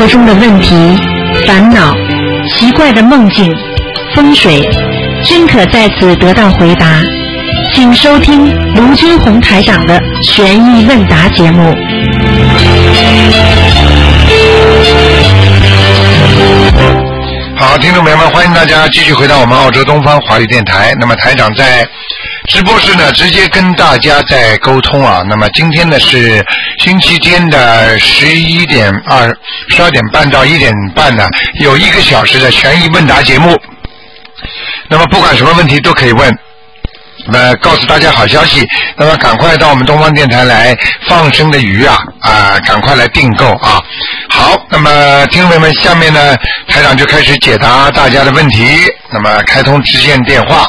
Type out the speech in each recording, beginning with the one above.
活中的问题、烦恼、奇怪的梦境、风水，均可在此得到回答。请收听卢军红台长的悬疑问答节目。 好，听众朋友们，欢迎大家继续回到我们澳洲东方华语电台。那么台长在直播室呢，直接跟大家在沟通啊。那么今天呢是星期天的12点半到1点半呢，有1个小时的悬疑问答节目。那么不管什么问题都可以问。那么告诉大家好消息，那么赶快到我们东方电台来放生的鱼赶快来订购啊！好，那么听众朋友们，下面呢台长就开始解答大家的问题。那么开通直线电话。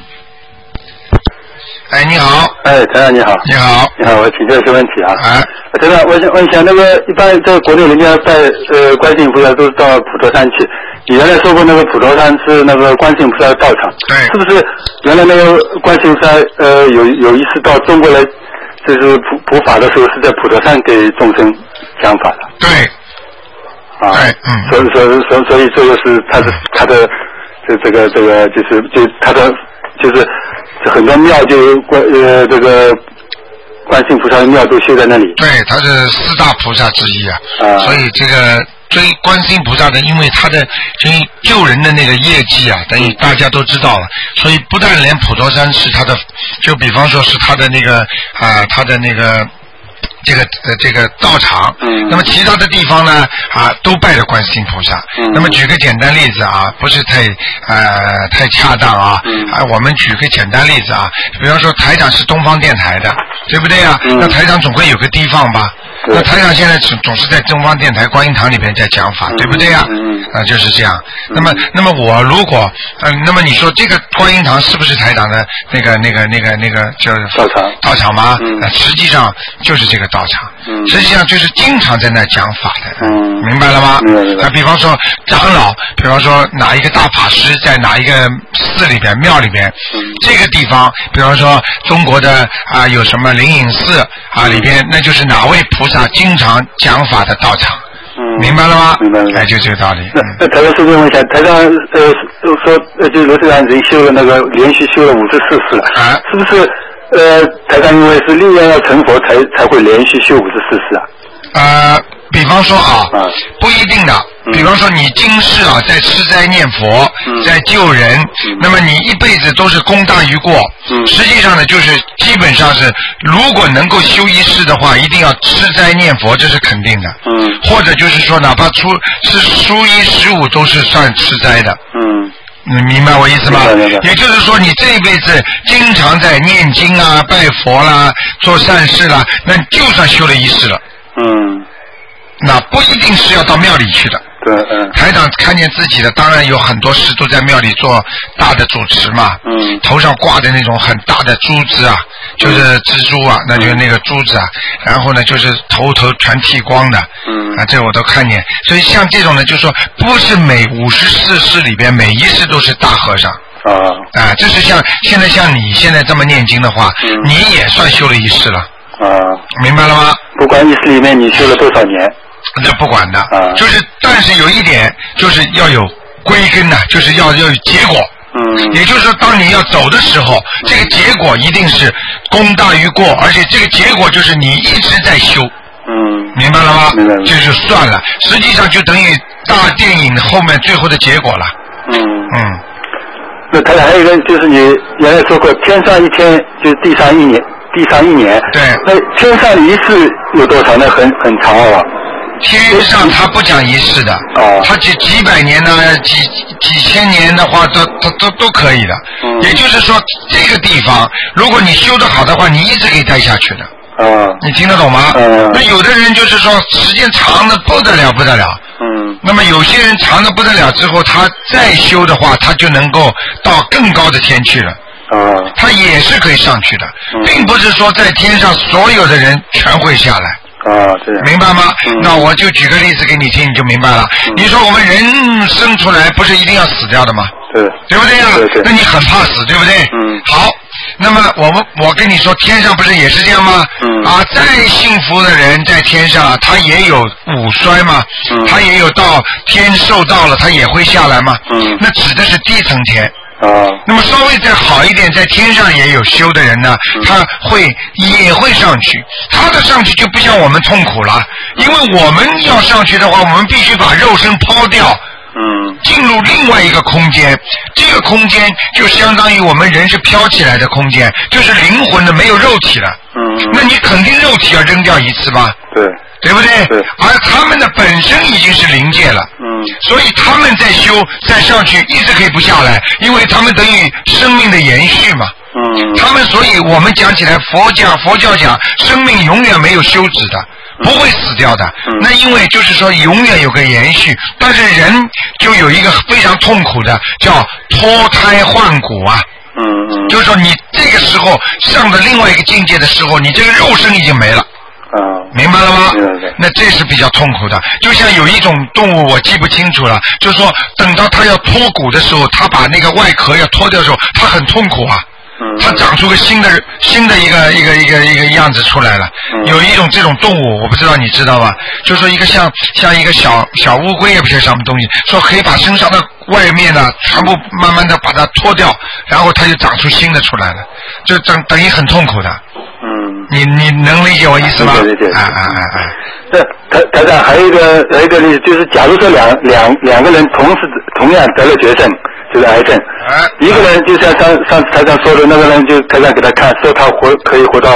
哎，你好。 哎，台长你好。 你好。 你好，我请教一些问题啊。台长，我想问一下，那个一般在国内人家拜观世音菩萨都是到普陀山去。你原来说过那个普陀山是那个观世音菩萨的道场， 对， 是不是原来那个观世音菩萨有一次到中国来，就是普法的时候是在普陀山给众生讲法的？ 对， 所以这就是他的这个就是他的就是很多庙就这个观世音菩萨的庙都修在那里。 对，他是4大菩萨之一啊，所以这个。追观世音菩萨的，因为他的救人的那个业绩啊，等于大家都知道了，所以不但连普陀山是他的，就比方说是他的那个他的那个这个道场，那么其他的地方呢都拜着观世音菩萨。那么举个简单例子啊，不是太恰当啊，我们举个简单例子啊，比方说台长是东方电台的，对不对啊？那台长总会有个地方吧？那台长现在总是在东方电台观音堂里边在讲法，对不对呀？就是这样。那么我如果那么你说这个观音堂是不是台长的那个叫道场吗？实际上就是这个道场，实际上就是经常在那讲法的，明白了吗？那比方说长老，比方说哪一个大法师在哪一个寺里边庙里边，这个地方，比方说中国的有什么灵隐寺里边，那就是哪位菩萨经常讲法的道场，明白了吗？ 明白了。 哎，就这个道理。 那台长顺便问一下，台长说就罗台长已经修了那个连续修了54次了，是不是台长因为是立愿要成佛才会连续修54次啊？ 比方说不一定的。比方说你今世在吃斋念佛，在救人，那么你一辈子都是功大于过。实际上呢，就是基本上是，如果能够修一世的话，一定要吃斋念佛，这是肯定的。或者就是说，哪怕是初一15都是算吃斋的。你明白我意思吗？也就是说，你这一辈子经常在念经拜佛啦，做善事啦，那就算修了一世了。那不一定是要到庙里去的。 对， 台长看见自己的，当然有很多事都在庙里做大的主持嘛。头上挂的那种很大的珠子就是蜘蛛那就是那个珠子然后呢就是头全剃光的。这我都看见。所以像这种呢，就是说不是每54世里边每一世都是大和尚。这是现在像你现在这么念经的话，你也算修了一世了。明白了吗？ 不管一世里面你修了多少年。 那不管的，就是但是有一点就是要有归根就是要有结果。也就是说，当你要走的时候，这个结果一定是功大于过，而且这个结果就是你一直在修。明白了吗？ 明白了。 这就算了，实际上就等于大电影后面最后的结果了。 那他还有一个就是你原来说过，天上一天就是地上一年。对。那天上的一世有多长呢？很长天上他不讲一世的，他几百年呢，几千年的话，都可以的。也就是说，这个地方，如果你修得好的话，你一直可以待下去的。你听得懂吗？那有的人就是说时间长的不得了。那么有些人长的不得了之后，他再修的话，他就能够到更高的天去了。他也是可以上去的，并不是说在天上所有的人全会下来。 对。 明白吗？那我就举个例子给你听，你就明白了。你说我们人生出来不是一定要死掉的吗？对不对呀？那你很怕死，对不对？好， 那么我跟你说，天上不是也是这样吗？再幸福的人在天上，他也有五衰嘛，他也有到天受到了，他也会下来嘛。那指的是低层天。那么稍微再好一点，在天上也有修的人呢，他也会上去，他的上去就不像我们痛苦了，因为我们要上去的话，我们必须把肉身抛掉。进入另外一个空间，这个空间就相当于我们人是飘起来的空间，就是灵魂的没有肉体了。那你肯定肉体要扔掉一次吧？对不对？而他们的本身已经是灵界了。所以他们在修再上去一直可以不下来，因为他们等于生命的延续嘛。他们所以我们讲起来佛教讲生命永远没有休止的。不会死掉的，那因为就是说永远有个延续，但是人就有一个非常痛苦的叫脱胎换骨啊。就是说你这个时候上的另外一个境界的时候，你这个肉身已经没了。明白了吗？那这是比较痛苦的。就像有一种动物我记不清楚了，就是说等到它要脱骨的时候，它把那个外壳要脱掉的时候，它很痛苦啊。它长出个新的一个样子出来了。有一种这种动物，我不知道你知道吧？就是说一个像一个小乌龟也不是什么东西，说可以把身上的外面呢全部慢慢的把它脱掉，然后它就长出新的出来了，就等于很痛苦的。你能理解我意思吗？ 对。那台长还有一个例子，就是假如说两个人同样得了绝症，就是癌症，一个人就像上次台长说的，那个人就台长给他看，说他可以活到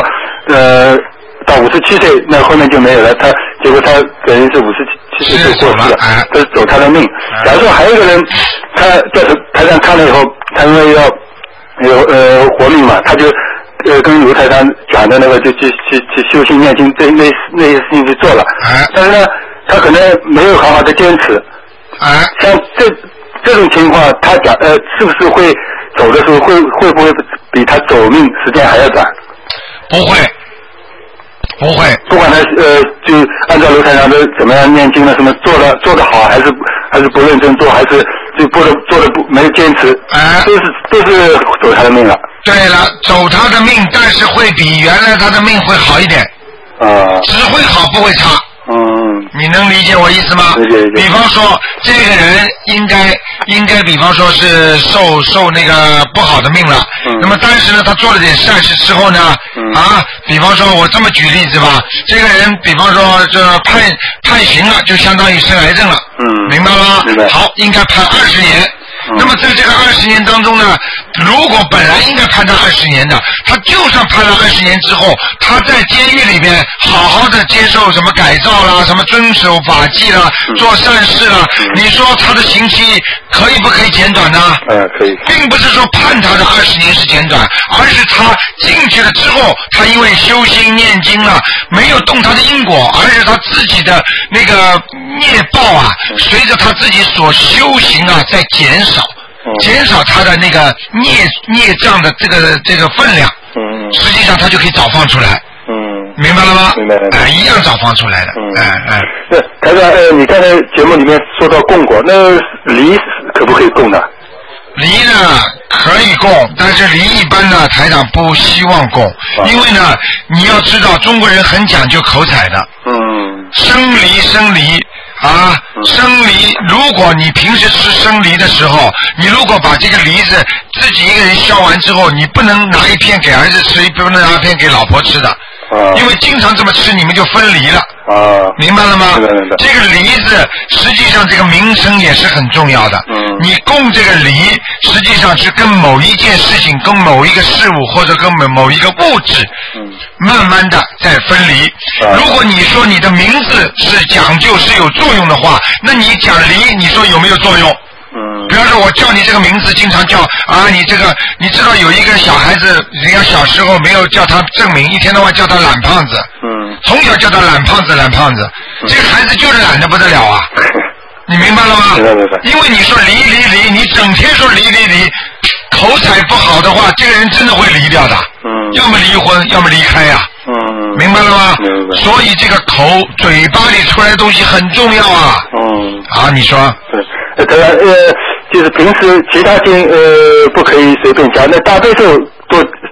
57岁，那后面就没有了。结果他等于是57岁就过世了，他走他的命。假如说还有一个人，他在台上看了以后，他因为要活命嘛，他就跟卢台长讲的那个就去修心念经，那些事情去做了。但是呢，他可能没有好好的坚持。像这种情况，他讲是不是会走的时候会不会比他走命时间还要短？ 不会。 不管他就按照卢台长的怎么样念经了，什么做得好，还是不认真做，还是就做的没有坚持，都是走他的命了。 对了，走他的命，但是会比原来他的命会好一点。只会好不会差。你能理解我意思吗？ 理解。 比方说这个人应该比方说是受那个不好的命了。那么但是呢，他做了点善事之后呢，比方说我这么举例子吧，这个人比方说这判刑了，就相当于生癌症了。明白吗？ 明白。 好，应该判20年。那么在这个20年当中呢，如果本来应该判他20年的，他就算判了20年之后，他在监狱里边好好的接受什么改造啦，什么遵守法纪啦，做善事啦，你说他的刑期可以不可以减短呢？ 可以。 并不是说判他的20年是减短，而是他进去了之后，他因为修心念经了，没有动他的因果，而是他自己的那个孽报啊，随着他自己所修行啊在减少他的那个孽障的这个分量。实际上他就可以早放出来。明白了吗？ 明白了。 一样早放出来的。 那台长，你刚才节目里面说到供果，那梨可不可以供呢？ 梨呢可以供，但是梨一般呢台长不希望供，因为呢你要知道中国人很讲究口彩的。生梨生梨，如果你平时吃生梨的时候，你如果把这个梨子自己一个人削完之后，你不能拿一片给儿子吃，不能拿一片给老婆吃的。因为经常这么吃，你们就分离了。明白了吗？这个梨子实际上这个名声也是很重要的。你供这个梨，实际上是跟某一件事情、跟某一个事物或者跟某一个物质，慢慢的在分离。如果你说你的名字是讲究是有作用的话，那你讲梨，你说有没有作用？比方说我叫你这个名字，经常叫你这个，你知道有一个小孩子，人家小时候没有叫他正名，一天到晚叫他懒胖子。从小叫他懒胖子，这个孩子就是懒得不得了啊。你明白了吗？ 明白。 因为你说离，你整天说离，口彩不好的话，这个人真的会离掉的。要么离婚，要么离开呀。明白了吗？ 明白。 所以这个嘴巴里出来的东西很重要啊。你说。就是平时其他经不可以随便加，那大悲咒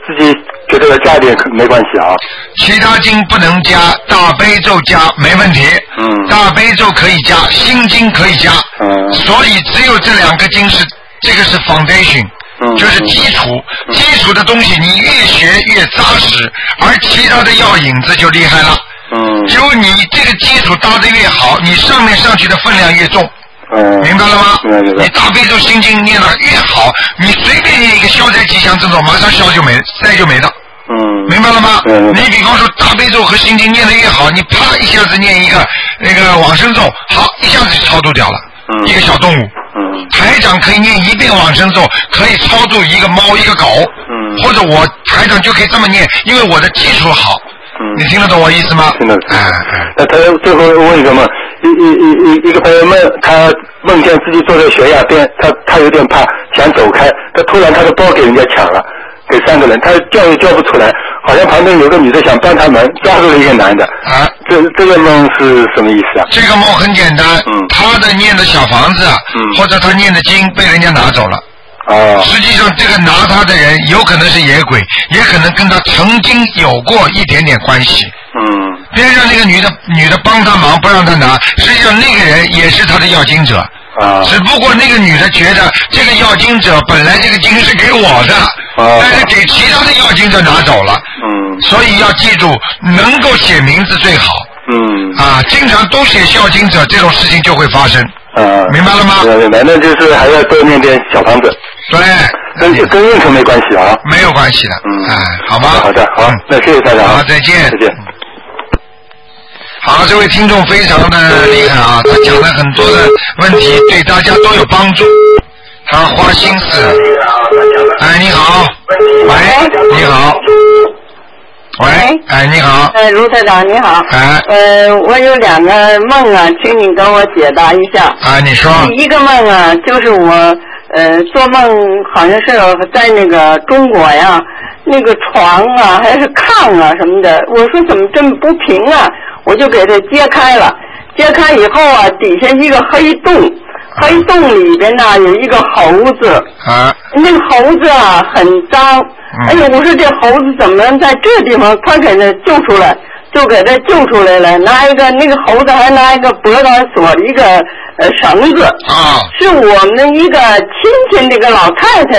自己觉得要加点没关系啊。 其他经不能加，大悲咒加没问题。大悲咒可以加，心经可以加。所以只有这2个经这个是 foundation。就是基础，基础的东西你越学越扎实，而其他的药引子就厉害了。只有你这个基础搭得越好，你上面上去的分量越重。明白了吗？你大悲咒心经念得越好，你随便念一个消灾吉祥这种，马上消就没，灾就没了。明白了吗？你比方说大悲咒和心经念得越好，你啪一下子念一个那个往生咒，好，一下子就超度掉了。一个小动物。台长可以念1遍往生咒，可以超度一个猫一个狗。或者我台长就可以这么念，因为我的基础好。你听得懂我意思吗？ 听得懂。那他最后问一个梦，一个朋友梦，他梦见自己坐在悬崖边，他有点怕，想走开，他突然他的包给人家抢了，给3个人，他叫也叫不出来，好像旁边有个女的想帮他们，抓住了一个男的。这个梦是什么意思啊？ 这个梦很简单，他的念的小房子，或者他念的经被人家拿走了。实际上这个拿他的人有可能是野鬼，也可能跟他曾经有过一点点关系。边上那个女的帮他忙不让他拿，实际上那个人也是他的要经者。只不过那个女的觉得这个要经者本来这个经是给我的，但是给其他的要经者拿走了。所以要记住，能够写名字最好。经常都写要经者，这种事情就会发生。明白了吗？ 明白，那就是还要多念点小房子。 对， 跟运程没关系啊。 没有关系的。好吗？ 好的，好，那谢谢大家。 好，再见。 再见。 好，这位听众非常的厉害啊，他讲了很多的问题，对大家都有帮助，他花心思。哎，你好。喂，你好。喂，哎，你好。 卢台长你好。我有2个梦啊，请你给我解答一下。 你说。 第一个梦啊，就是我做梦好像是在那个中国呀，那个床啊还是炕啊什么的，我说怎么这么不平啊，我就给它揭开了，揭开以后啊，底下一个黑洞，黑洞里边呢有一个猴子。那个猴子啊很脏。哎呦，我说这猴子怎么在这地方，他给他救出来，就给他救出来了，拿一个那个猴子还拿一个脖子上锁了一个绳子。是我们一个亲戚，那个老太太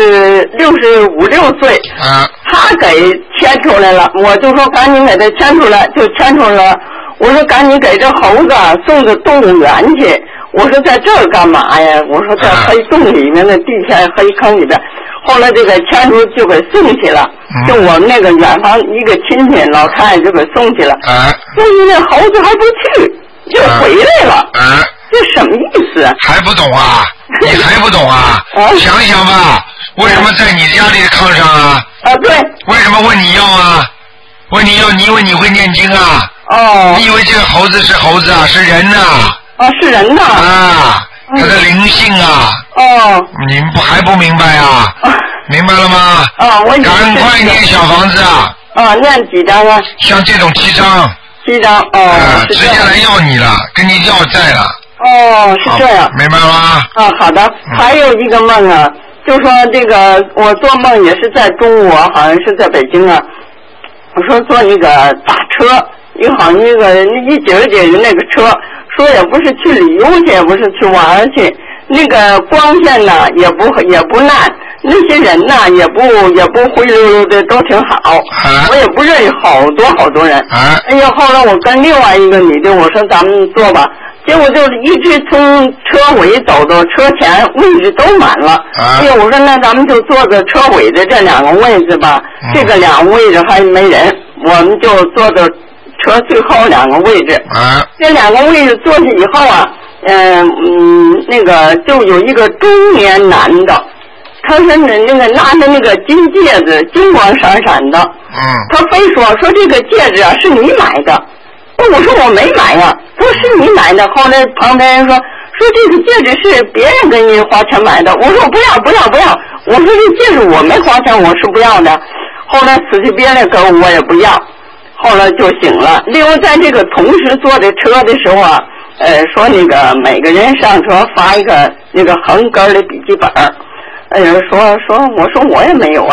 65、6岁，她给牵出来了，我就说赶紧给她牵出来，就牵出来了。我说赶紧给这猴子送到动物园去。我说在这儿干嘛呀？我说在黑洞里面的地下黑坑里边。后来这个牵出就给送去了，就我们那个远房一个亲戚老太太就给送去了。那猴子还不去，就回来了。这什么意思？ 还不懂啊？你还不懂啊？想想吧，为什么在你家里的炕上啊？ 对。 为什么问你要啊？问你要，你以为你会念经啊？你以为这个猴子是猴子啊？是人呐。 是人呐。 他的灵性啊。你们还不明白啊？明白了吗？赶快念小房子啊。 念几张啊？ 像这种7张。 7张。 直接来要你了，跟你要债了。 是这样。 明白了吗？ 好的。还有一个梦啊，就说这个我做梦也是在中国，好像是在北京啊。我说坐那个大车，好像那个一节人那个车，说也不是去旅游去，也不是去玩去，那个光线呢也不烂，那些人呢也不灰溜溜的，都挺好。我也不认识好多人。哎呀，后来我跟另外一个女的我说咱们坐吧，结果就一直从车尾走到车前，位置都满了。哎呀，我说那咱们就坐在车尾的这2个位置吧，这个2个位置还没人，我们就坐到车最后2个位置。这2个位置坐下以后啊，那个就有一个中年男的，他是那个拿着那个金戒指，金光闪闪的。他非说这个戒指啊是你买的。我说我没买呀。他说是你买的。后来旁边人说这个戒指是别人给你花钱买的。我说不要。我说这戒指我没花钱，我是不要的。后来死去别人给我也不要。后来就醒了。另外在这个同时坐这车的时候啊，说那个每个人上车发一个那个横根的笔记本。我说我也没有啊。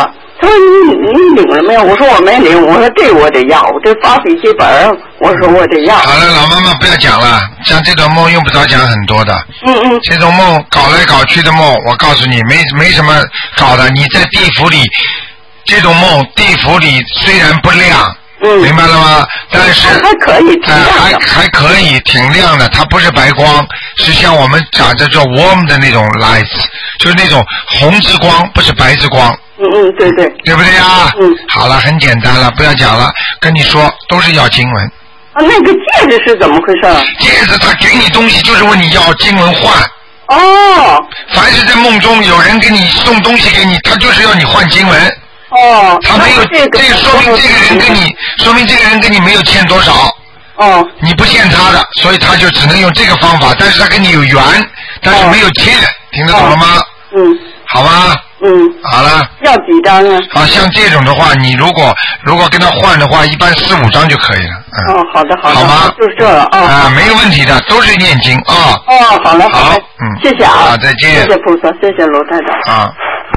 他说你领了没有？我说我没领。我说这我得要，我这发笔记本，我说我得要。 好了，老妈妈不要讲了，像这种梦用不着讲很多的。这种梦搞来搞去的梦，我告诉你，没什么搞的。你在地府里，这种梦，地府里虽然不亮。明白了吗？但是还可以， 还可以，挺亮的。它不是白光，是像我们讲的叫 warm 的那种 lights， 就是那种红之光，不是白之光。 对对。 对不对呀？好了，很简单了，不要讲了。跟你说，都是要经文。 那个戒指是怎么回事？ 戒指他给你东西，就是问你要经文换。凡是在梦中有人给你送东西给你，他就是要你换经文。他没有，这个说明这个人跟你没有欠多少。你不欠他的，所以他就只能用这个方法，但是他跟你有缘，但是没有欠，听得懂了吗？好吧。好了。 要几张啊？ 像这种的话，你如果跟他换的话，一般4、5张就可以了。 好的。 好吗？ 就是这了没有问题的，都是念经啊。 好嘞。 好。 谢谢啊。 再见。 谢谢菩萨，谢谢罗台长。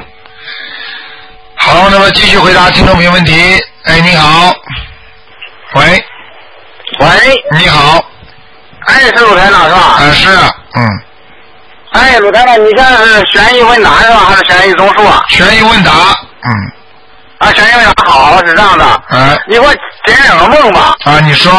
好，那么继续回答听众朋友问题。哎，你好。喂。你好。 是鲁台长是吧？ 是。 鲁台长，你现在是悬疑问答是吧？还是悬疑综述啊？ 悬疑问答。 悬疑问答好，是这样的。你给我解2个梦吧。 你说。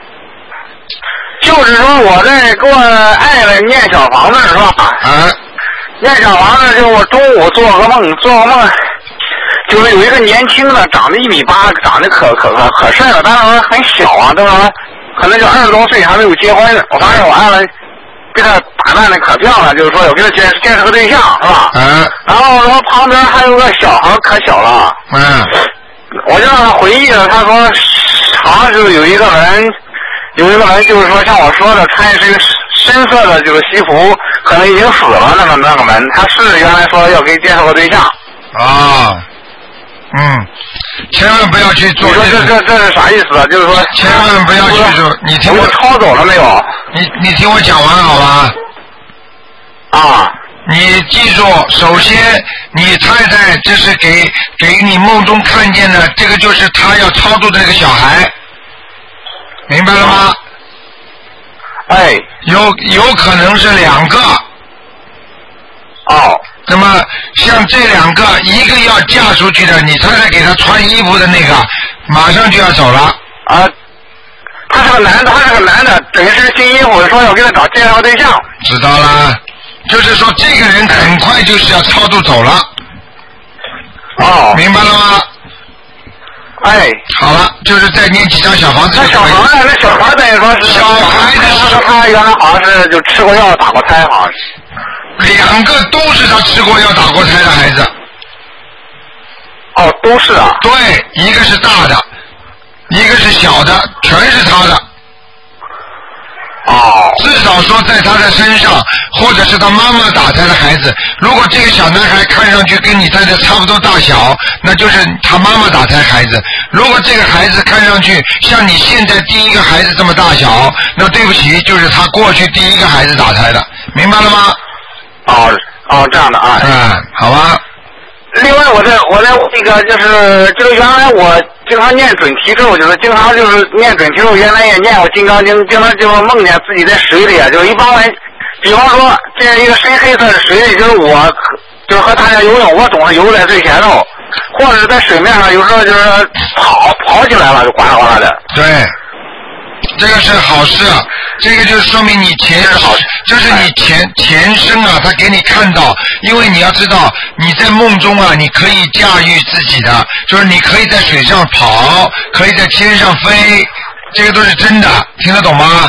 就是说我在给我爱人念小房子是吧？念小房子，就我中午做个梦，就是有一个年轻的，长得1.8米，长得可帅了，但是很小啊，对吧？可能就20多岁，还没有结婚。我发现我爱人给他打扮的可漂亮，就是说我给他介绍个对象，是吧？然后旁边还有个小孩，可小了。我就让他回忆了，他说好像是有一个人就是说像我说的，穿一身深色的就是西服，可能已经死了那个门，他是原来说要给介绍个对象。 千万不要去做。 你说这是啥意思啊？就是说千万不要去做。你听我抄走了没有？ 你听我讲完好吧？你记住，首先你太太这是给你梦中看见的，这个就是他要超度的那个小孩，明白了吗？有可能是2个。那么像这2个，一个要嫁出去的，你太太给他穿衣服的那个，马上就要走了。 他是个男的，整身新衣服，说要给他介绍对象。 知道了，就是说这个人很快就是要超度走了。明白了吗？好了，就是再念几张小房子。 那小孩等于说是小孩子， 他原来好像是就吃过药打过胎，好像是。 2个都是他吃过药打过胎的孩子。 都是啊。 对，一个是大的，一个是小的，全是他的。至少说在他的身上，或者是他妈妈打胎的孩子。如果这个小男孩看上去跟你太太差不多大小，那就是他妈妈打胎孩子。如果这个孩子看上去像你现在第一个孩子这么大小，那对不起，就是他过去第一个孩子打胎的，明白了吗？ 这样的啊。 好吧。 另外，我在那个就是原来我经常念准提咒，就是经常就是念准提咒，原来也念过金刚经，经常就梦见自己在水里啊，就是一般人，比方说这一个深黑色的水里，就是我就是和大家游泳，我总是游在最前头，或者在水面上有时候就是跑起来了，就哗啦哗啦的。 对。这个是好事，这个就是说明你这是你前生啊，他给你看到，因为你要知道你在梦中啊，你可以驾驭自己的，就是你可以在水上跑，可以在天上飞，这个都是真的，听得懂吗？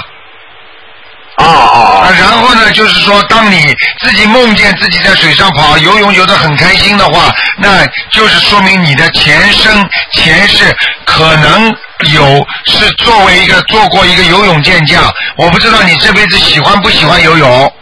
然后呢，就是说，当你自己梦见自己在水上跑、游泳游得很开心的话，那就是说明你的前世可能是做过一个游泳健将。我不知道你这辈子喜欢不喜欢游泳？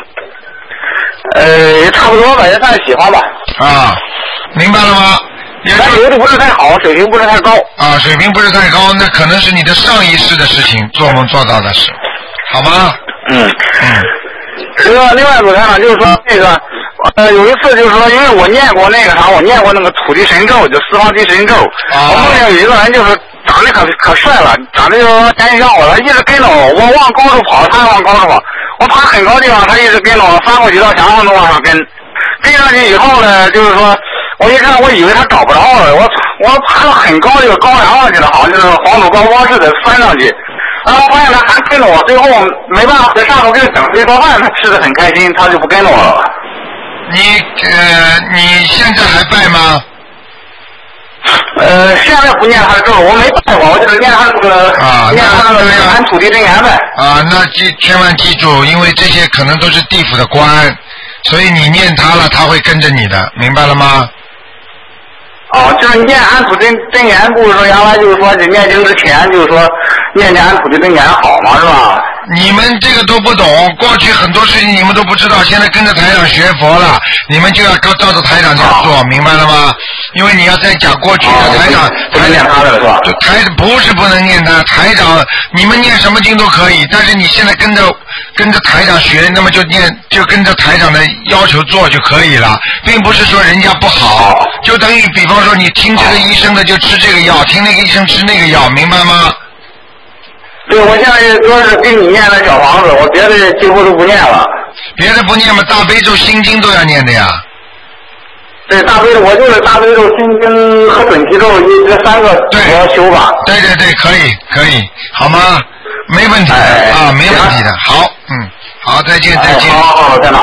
差不多吧，也算喜欢吧。 明白了吗？ 但游的不是太好，水平不是太高。 水平不是太高，那可能是你的上一世的事情，做梦做到的事，好吗？ 另外，鲁台长就是说这个， 有一次就是说，因为我念过那个啥，我念过那个土地神咒，就四方地神咒。我梦见有一个人就是长得可帅了，长得就年让我了，一直跟着我，我往高处跑，他往高处跑，我爬很高地方，他一直跟着我，翻过几道墙上都往上跟。跟上去以后呢，就是说，我一看，我以为他找不着了，我爬到很高一个高梁上去了，好像就是黄土高坡似的翻上去。然后发现他还跟着我，最后没办法在上头给他整这顿饭，他吃的很开心，他就不跟着我了。 你现在还拜吗？ 现在不念他的咒，我没拜过，我就是念他那个念他那个安土地真言呗。 啊，那千万记住，因为这些可能都是地府的官，所以你念他了，他会跟着你的，明白了吗？ 哦，就是念安土真言，不是说原来就是说你念经之前就是说念安土地真言好嘛，是吧？ 你们这个都不懂，过去很多事情你们都不知道，现在跟着台长学佛了，你们就要照着台长这样做，明白了吗？因为你要再讲过去的台长， 不能念他的是吧？ 不是不能念他，台长你们念什么经都可以，但是你现在跟着台长学，那么就跟着台长的要求做就可以了，并不是说人家不好，就等于比方说你听这个医生的就吃这个药，听那个医生吃那个药，明白吗？ 对，我现在主要是给你念的小房子，我别的几乎都不念了。 别的不念嘛，大悲咒、心经都要念的呀。 对，大悲咒，我就是大悲咒、心经和准提咒这三个我要修吧。 对，可以，好吗？没问题的没问题的。好，好，再见。 好，在哪？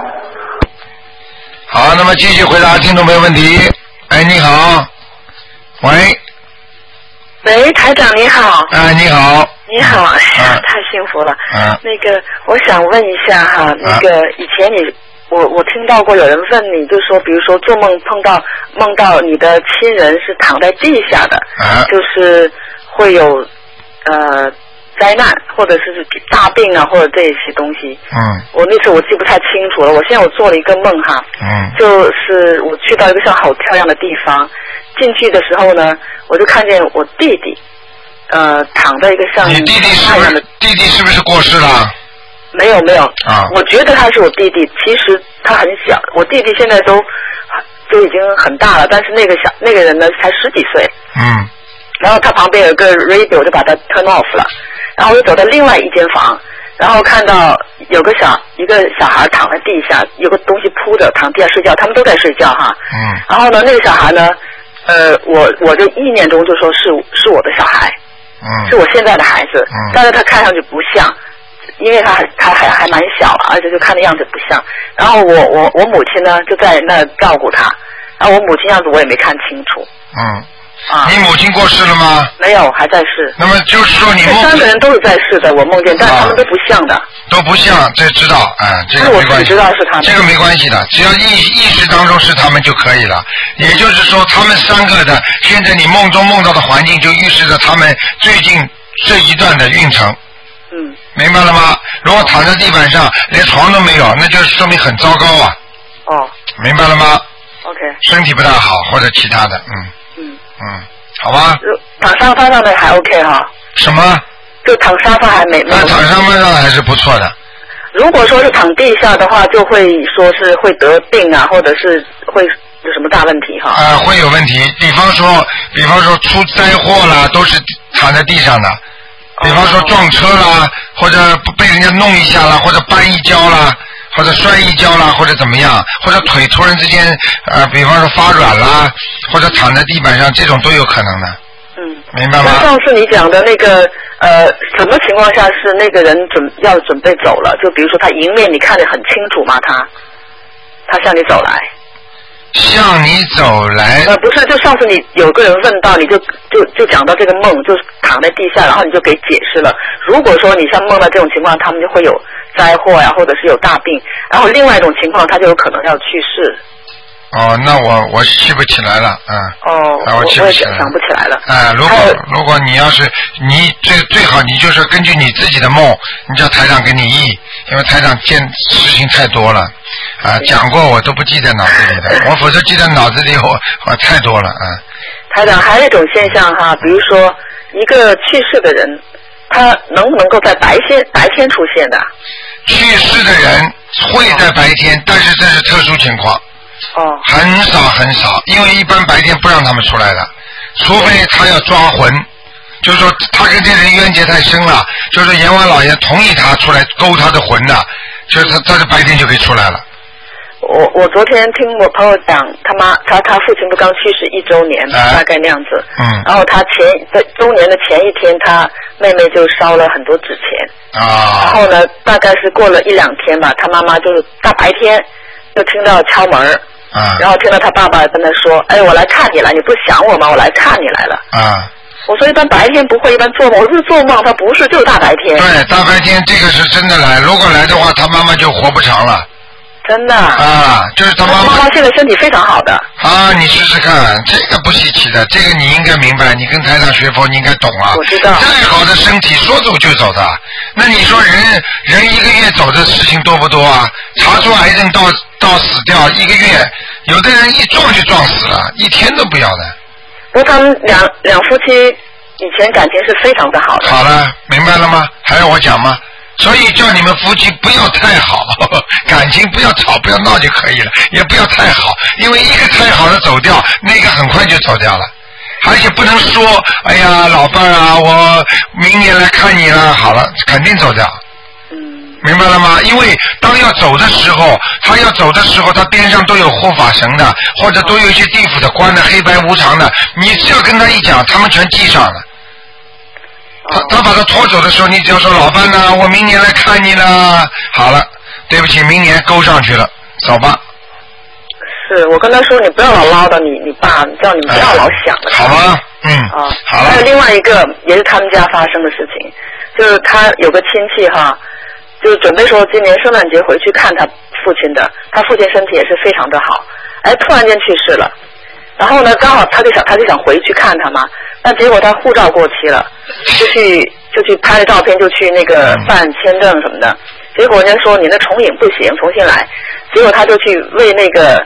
好，那么继续回答听众朋友问题。哎，你好，喂。 喂，台长你好。 你好。 你好，哎呀，太幸福了。那个，我想问一下哈，那个以前我听到过有人问你，就说，比如说做梦梦到你的亲人是躺在地下的，就是会有灾难，或者是大病啊，或者这些东西。我那次我记不太清楚了，我现在我做了一个梦哈。就是我去到一个像好漂亮的地方，进去的时候呢，我就看见我弟弟。躺在一个像你弟弟是不是过世了？ 没有我觉得他是我弟弟，其实他很小，我弟弟现在都已经很大了，但是那个人呢才10几岁。然后他旁边有个 radio， 我就把它 turn off 了，然后我就走到另外一间房，然后看到有一个小孩躺在地下，有个东西铺着躺地下睡觉，他们都在睡觉哈。然后呢，那个小孩呢，我就意念中就说是我的小孩。是我现在的孩子，但是他看上去不像，因为他还蛮小，而且就看的样子不像。然后我母亲呢就在那照顾他，然后我母亲样子我也没看清楚。 你母亲过世了吗？ 没有，还在世。 那么就是说你梦 3个人都是在世的，我梦见，但他们都不像的。 都不像，这知道，这个没关系。 知道是他们。 这个没关系的，只要意识当中是他们就可以了。也就是说，他们3个的，现在你梦中梦到的环境就预示着他们最近这一段的运程。明白了吗？如果躺在地板上，连床都没有，那就说明很糟糕啊。明白了吗 ？OK。 身体不大好或者其他的，好吧。 躺沙发上的还 OK 哈。什么？就躺沙发还没。 躺沙发上还是不错的。 如果说是躺地下的话，就会说是会得病啊，或者是会有什么大问题哈？ 会有问题。比方说出灾祸啦，都是躺在地上的。比方说撞车啦，或者被人家弄一下啦，或者绊一跤啦，或者摔一跤啦，或者怎么样，或者腿突然之间比方说发软啦，或者躺在地板上，这种都有可能的。明白吗？ 那上次你讲的那个什么情况下是那个人要准备走了？就比如说他迎面你看得很清楚吗？他向你走来。 向你走来。 不是，就上次你有个人问到，你就讲到这个梦，就躺在地下，然后你就给解释了。如果说你像梦到这种情况，他们就会有灾祸呀，或者是有大病。然后另外一种情况，他就有可能要去世。 那我记不起来了，我记不起来了， 想不起来了。 如果你要是你最好你就是根据你自己的梦，你叫台长给你译，因为台长见事情太多了，讲过我都不记在脑子里的，我否则记在脑子里我太多了。 台长还有一种现象哈，比如说一个去世的人，他能不能够在白天出现的？ 去世的人会在白天，但是这是特殊情况。很少很少，因为一般白天不让他们出来的，除非他要抓魂，就是说他跟这人冤结太深了，就是阎王老爷同意他出来勾他的魂的，就是他的白天就可以出来了。 我昨天听我朋友讲，他父亲不刚去世1周年，大概那样子。然后他在周年的前一天，他妹妹就烧了很多纸钱。然后呢，大概是过了1-2天吧，他妈妈就是大白天就听到敲门。然后听到他爸爸跟他说：“哎，我来看你了，你不想我吗？我来看你来了。”我说一般白天不会，一般做梦。我是做梦，他不是，就是大白天。 对，大白天这个是真的来，如果来的话，他妈妈就活不长了。 真的就是他妈妈现在身体非常好的你试试看，这个不稀奇的，这个你应该明白，你跟台长学佛你应该懂啊。 我知道。 再好的身体说走就走的，那你说人1个月走的事情多不多啊？查出癌症到死掉1个月，有的人一撞就撞死了，1天都不要的。 不过他们两夫妻以前感情是非常的好的。 好了，明白了吗？还要我讲吗？所以叫你们夫妻不要太好，感情不要吵不要闹就可以了，也不要太好，因为一个太好的走掉，那个很快就走掉了。而且不能说哎呀老伴啊，我明年来看你了，好了，肯定走掉。明白了吗？因为当要走的时候，他边上都有护法神的，或者都有一些地府的官的，黑白无常的，你只要跟他一讲，他们全记上了。他把他拖走的时候，你只要说老伴呢，我明年来看你了。好了，对不起，明年勾上去了，走吧。 是我跟他说，你不要老唠叨你爸，叫你不要老想了。 好吧，好了。 还有另外一个也是他们家发生的事情，就是他有个亲戚哈，就是准备说今年圣诞节回去看他父亲的，他父亲身体也是非常的好，突然间去世了。然后呢，刚好他就想回去看他嘛，那结果他护照过期了，就去拍了照片，就去那个办签证什么的。结果人家说你那重影不行，重新来。结果他就去为那个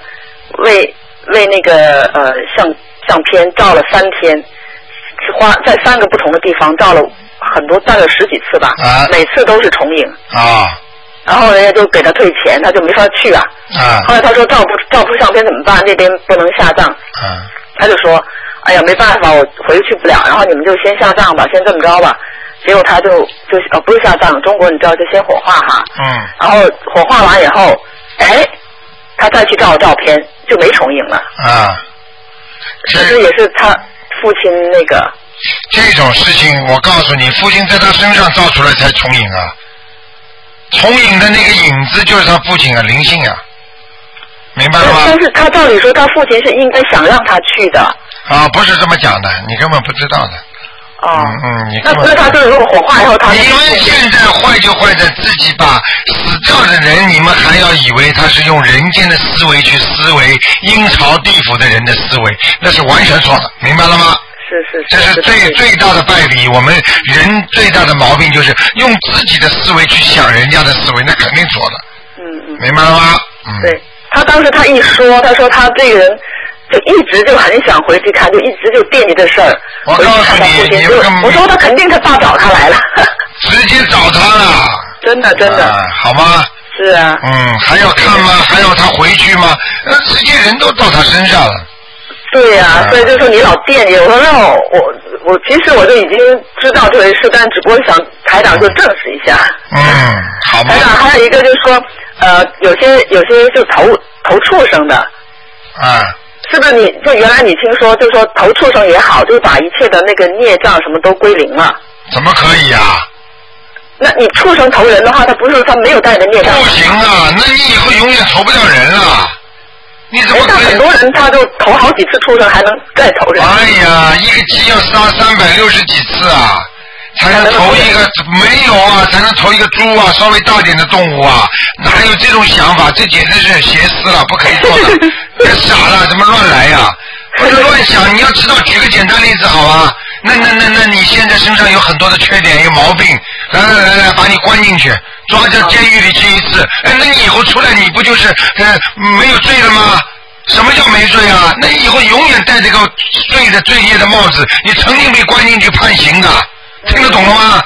相片照了3天，是花在3个不同的地方照了很多，大概10几次吧，每次都是重影。然后人家就给他退钱，他就没法去啊。后来他说照不出相片怎么办？那边不能下葬。他就说，哎呀，没办法，我回去不了。然后你们就先下葬吧，先这么着吧。结果他就不是下葬，中国你知道就先火化哈。然后火化完以后，他再去照照片就没重影了。其实也是他父亲那个。 这种事情我告诉你，父亲在他身上照出来才重影啊。重影的那个影子就是他父亲啊，灵性啊，明白了吗？ 但是他照理说他父亲是应该想让他去的。 不是这么讲的，你根本不知道的。 那他就是如果火化以后他。 你们现在坏就坏在自己把死掉的人，你们还要以为他是用人间的思维去思维阴曹地府的人的思维，那是完全错的，明白了吗？这是最大的败笔。我们人最大的毛病就是用自己的思维去想人家的思维，那肯定错的。明白了吗？ 对，他当时他一说，他说他这个人就一直就很想回去看，就一直就惦记这事儿。 我告诉你， 我说他肯定他爸找他来了。 直接找他了。 真的。 好吗？ 是啊。 还要看吗？还要他回去吗？直接人都到他身上了。 对呀，所以就说你老惦记，我说那我其实我就已经知道这回事，但只不过想台长就证实一下。 好吧。 台长还有一个就是说，有些就投畜生的。是不是就原来你听说就是说投畜生也好，就是把一切的那个孽障什么都归零了？ 怎么可以啊？ 那你畜生投人的话，他不是他没有带的孽障？ 不行啊，那你以后永远投不了人了。你怎么可以？ 很多人他就投好几次畜生，还能再投人。 哎呀，一个鸡要杀360几次啊，才能投一个没有啊，才能投一个猪啊，稍微大点的动物啊，哪有这种想法？这简直是邪思了，不可以做的。别傻了，怎么乱来呀？不是乱想，你要知道，举个简单例子好吧？那你现在身上有很多的缺点，有毛病，来，把你关进去，抓到监狱里去一次。那你以后出来，你不就是没有罪了吗？什么叫没罪啊？那你以后永远戴这个罪业的帽子，你曾经被关进去判刑的，听得懂了吗？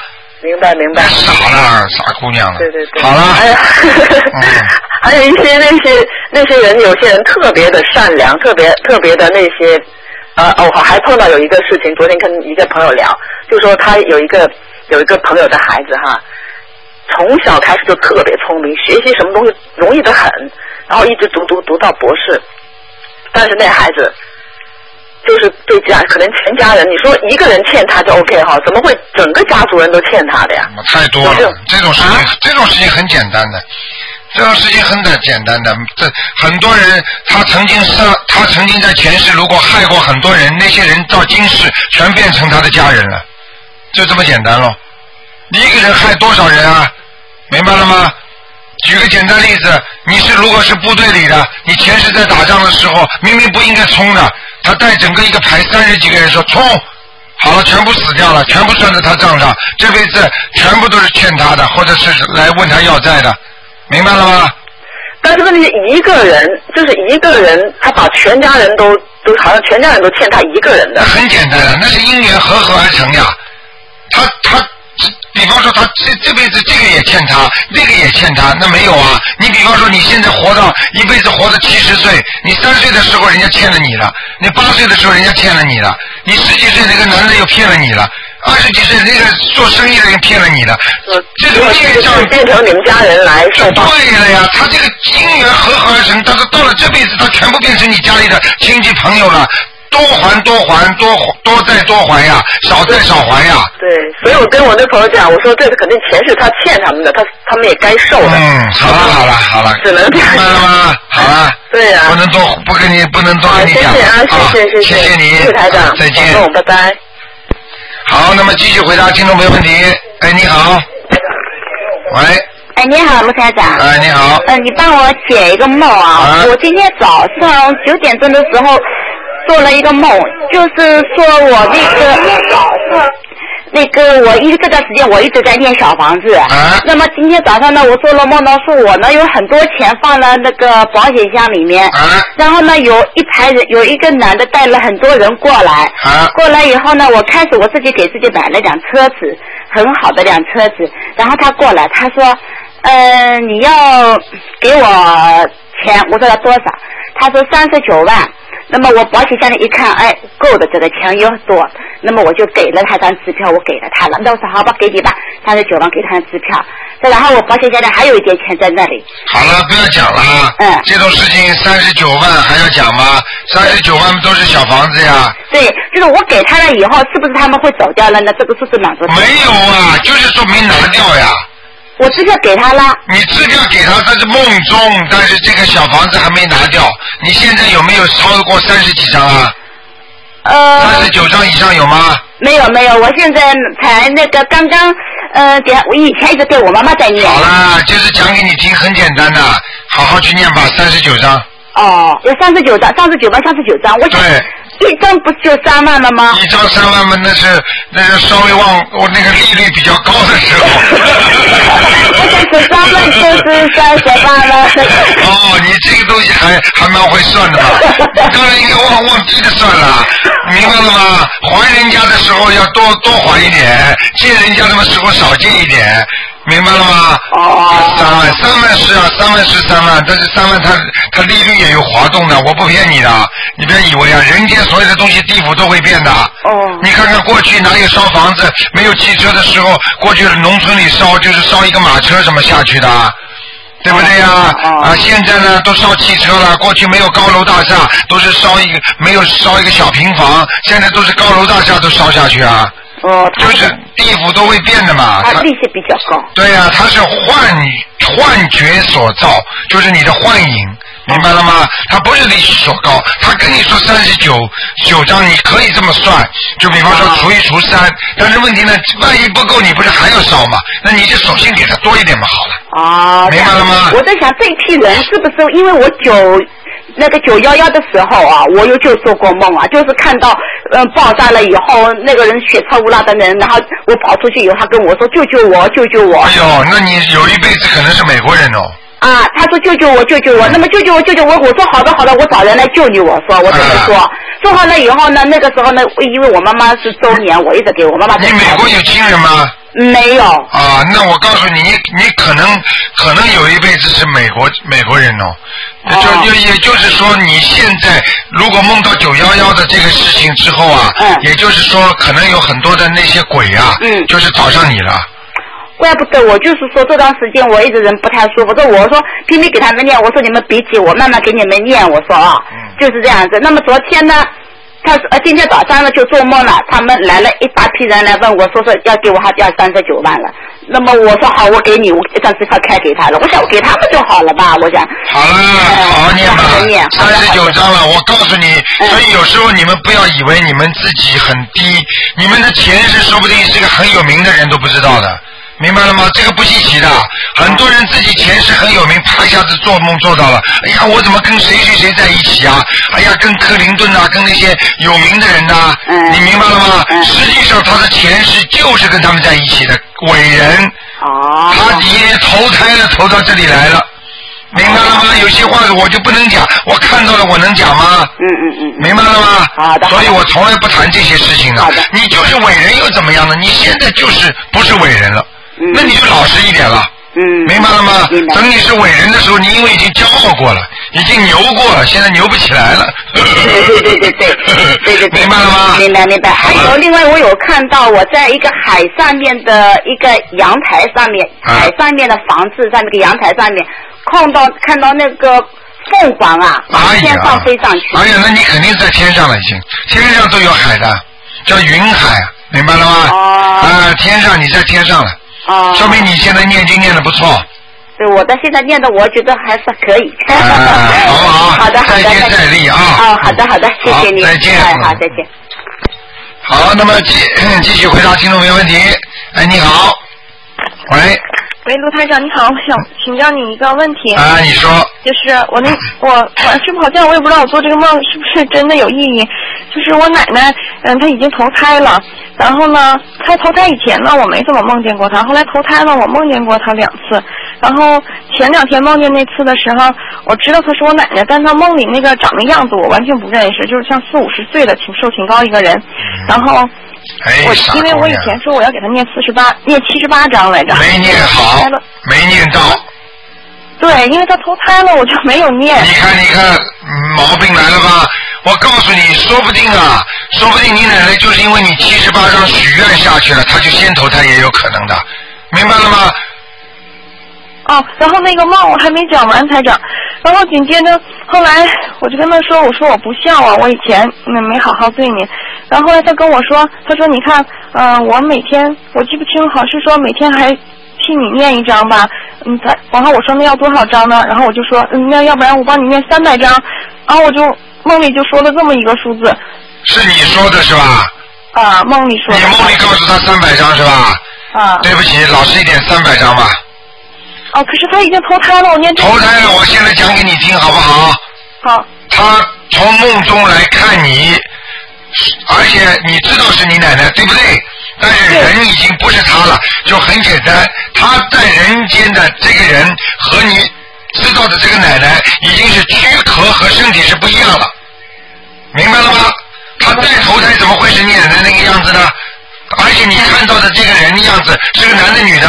明白。 傻了，傻姑娘了。 对。 好了。 哎呀，还有一些那些人，有些人特别的善良，特别的那些，我还碰到有一个事情，昨天跟一个朋友聊，就说他有一个朋友的孩子哈，从小开始就特别聪明，学习什么东西容易得很，然后一直读到博士，但是那孩子。就是对可能全家人，你说一个人欠他就 OK 哈，怎么会整个家族人都欠他的呀？ 太多了，这种事情很简单的，这种事情很简单的。这很多人他曾经在前世如果害过很多人，那些人到今世全变成他的家人了，就这么简单咯。你一个人害多少人啊？明白了吗？举个简单例子，如果是部队里的，你前世在打仗的时候明明不应该冲的，他带整个一个排30几个人说冲，好了，全部死掉了，全部算在他账上，这辈子全部都是欠他的，或者是来问他要债的，明白了吗？ 但是问题是一个人，他把全家人都好像全家人都欠他一个人的。 很简单的，那是因缘合而成呀。他比方说他这辈子这个也欠他，那个也欠他，那没有啊。你比方说你现在一辈子活到70岁，你3岁的时候人家欠了你了，你8岁的时候人家欠了你了，你10几岁那个男的又骗了你了，20几岁那个做生意的人骗了你了，这种业障变成你们家人来受报。 对了呀，他这个因缘合而成，但是到了这辈子他全部变成你家里的亲戚朋友了。多还，多再多还呀，少再少还呀。 对，所以我跟我那朋友讲，我说这是肯定前世他欠他们的，他们也该受的。 好了， 只能这样。 明白了吗？好了。 对呀。 不能多跟你讲。谢谢你， 谢谢台长， 再见， 拜拜。 好，那么继续回答听众朋友问题。哎，你好。喂。 哎，你好，卢台长。 哎，你好。 你帮我解一个梦啊。我今天早上9点钟的时候做了一个梦，就是说我我这段时间我一直在念小房子。那么今天早上呢，我做了梦呢，说我呢有很多钱放了那个保险箱里面。然后呢，有一排人，有一个男的带了很多人过来。过来以后呢，我开始我自己给自己买了辆车子，很好的辆车子。然后他过来，他说，你要给我钱，我说要多少？他说39万。那么我保险箱里一看，哎，够的，这个钱又多，那么我就给了他张支票，我给了他了。那我说好吧，给你吧，39万给他的支票。再然后我保险箱里还有一点钱在那里。 好了，不要讲了。这种事情39万还要讲吗？39万都是小房子呀。 对，就是我给他了以后，是不是他们会走掉了呢？这个数字满足他。 没有啊，就是说没拿掉呀。 我支票给他了。 你支票给他，这是梦中，但是这个小房子还没拿掉。你现在有没有超过30几张啊？39张以上有吗？ 没有，我现在才那个刚刚我以前一直给我妈妈在念。 好啦，就是讲给你听，很简单的，好好去念吧，39张。 有39张，39张，我想一张不就3万了吗？ 一张3万嘛，那是稍微我那个利率比较高的时候。 我想13万就是38了。 你这个东西还蛮会算的嘛，当然应该往低的算了，明白了吗？还人家的时候要多还一点，借人家的时候少借一点。明白了吗？3万是啊，3万是3万，但是3万它利率也有滑动的，我不骗你的，你别以为啊，人间所有的东西地府都会变的。你看看过去哪有烧房子没有汽车的时候，过去农村里烧就是烧一个马车什么下去的，对不对呀？现在呢都烧汽车了，过去没有高楼大厦，都是没有烧一个小平房，现在都是高楼大厦都烧下去啊。就是地府都会变的嘛， 它利息比较高。 对呀，它是幻觉所造，就是你的幻影，明白了吗？它不是利息所高，它跟你说39张，你可以这么算，就比方说除1除3，但是问题呢，万一不够，你不是还要烧吗？那你就索性给它多一点嘛，好了。明白了吗？ 我在想这一批人是不是因为我911的时候啊，我就做过梦啊，就是看到爆炸了以后，那个人血超乌拉的人，然后我跑出去以后，他跟我说救救我，救救我。 哎呦，那你有一辈子可能是美国人哦。 他说救救我，救救我。那么救救我，我说好的，我找人来救你。我说我这么说，说好了以后呢，那个时候呢，因为我妈妈是周年，我一直给我妈妈。 你美国有亲人吗？ 没有。 啊，那我告诉你，你可能有一辈子是美国人哦。也就是说，你现在如果梦到911的这个事情之后啊，也就是说，可能有很多的那些鬼啊，就是找上你了。 怪不得我就是说这段时间我一直人不太舒服，我说拼命给他们念，我说你们别急，我慢慢给你们念，我说啊，就是这样子。那么昨天呢，今天早上呢就做梦了，他们来了一大批人来问我说要给我还要39万了。那么我说好，我给你，我张支票开给他了。我想我给他们就好了吧，我想。 好了，好好念吧。39章了，我告诉你，所以有时候你们不要以为你们自己很低，你们的前世说不定是个很有名的人都不知道的。明白了吗？这个不稀奇的，很多人自己前世很有名，啪一下子做梦做到了。哎呀，我怎么跟谁在一起啊？哎呀，跟克林顿啊，跟那些有名的人呐，你明白了吗？实际上他的前世就是跟他们在一起的伟人。他也投胎了，投到这里来了。明白了吗？有些话我就不能讲，我看到了我能讲吗？明白了吗？ 好的。 所以我从来不谈这些事情的。你就是伟人又怎么样呢？你现在就是不是伟人了。那你就老实一点了，明白了吗？等你是伟人的时候，你因为已经骄傲过了，已经牛过了，现在牛不起来了。对，明白了吗？ 明白。还有另外，我有看到我在一个海上面的一个阳台上面，海上面的房子上面一个阳台上面，看到那个凤凰啊，往天上飞上去。 哎呀，那你肯定在天上了，已经，天上都有海的，叫云海，明白了吗？天上你在天上了。说明你现在念经念得不错。 对，我的现在念的，我觉得还是可以。 好不好？ 好的， 再接再厉啊！ 好的，谢谢你。 再见。 好，再见。 好，那么继续回答听众朋友问题。哎，你好。 喂，卢台长你好，我想请教你一个问题。 你说。 就是我晚睡不好觉，我也不知道我做这个梦是不是真的有意义。就是我奶奶，她已经投胎了，然后呢，她投胎以前呢，我没怎么梦见过她，后来投胎了，我梦见过她2次。然后前2天梦见那次的时候，我知道她是我奶奶，但她梦里那个长的样子我完全不认识，就是像40-50岁的挺瘦挺高一个人。然后因为我以前说我要给她念78章来着， 没念好，没念到。 对，因为她投胎了，我就没有念。 你看，毛病来了吧？我告诉你，说不定你奶奶就是因为你78章许愿下去了，她就先投胎也有可能的，明白了吗？ 然后那个梦我还没讲完才讲，然后紧接着后来我就跟她说，我说我不孝啊，我以前没好好对你。然后后来她跟我说，她说你看，我每天我记不清，好是说每天还替你念1章吧，然后我说那要多少章呢？然后我就说，那要不然我帮你念300章，然后我就梦里就说了这么一个数字。 是你说的是吧？ 梦里说的。 你梦里告诉他300章是吧？对不起，老实一点，300章吧。 可是他已经投胎了，我念这个。 投胎了，我现在讲给你听好不好？ 好。 他从梦中来看你，而且你知道是你奶奶，对不对？但是人已经不是他了，就很简单，他在人间的这个人和你知道的这个奶奶已经是躯壳和身体是不一样了，明白了吗？他再投胎怎么会是你奶奶那个样子呢？而且你看到的这个人的样子是个男的女的？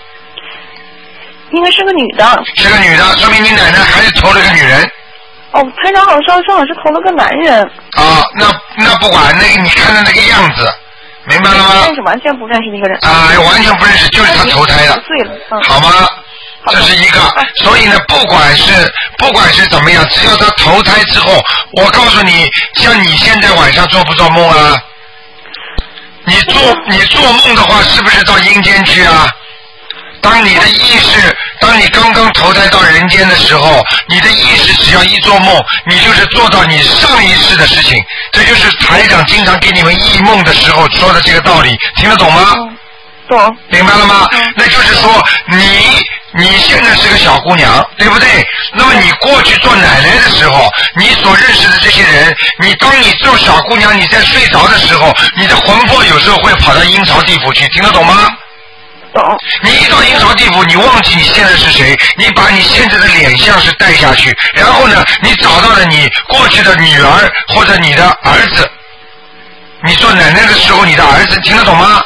应该是个女的。 是个女的，说明你奶奶还是投了个女人。 台长好像正好是投了个男人。 那不管，那个你看的那个样子。明白了吗？ 认识完全不认识的一个人。 完全不认识，就是他投胎的。好吗？这是一个。所以呢，不管是怎么样，只要他投胎之后，我告诉你，像你现在晚上做不做梦啊？你做梦的话，是不是到阴间去啊？当你的意识，当你刚刚投胎到人间的时候，你的意识只要一做梦，你就是做到你上一世的事情。这就是台长经常给你们忆梦的时候说的这个道理，听得懂吗？ 懂。 明白了吗？那就是说你现在是个小姑娘，对不对？那么你过去做奶奶的时候，你所认识的这些人，当你做小姑娘，你在睡着的时候，你的魂魄有时候会跑到阴曹地府去，听得懂吗？你一到阴曹地府，你忘记你现在是谁，你把你现在的脸相是带下去，然后呢，你找到了你过去的女儿或者你的儿子，你做奶奶的时候，你的儿子听得懂吗？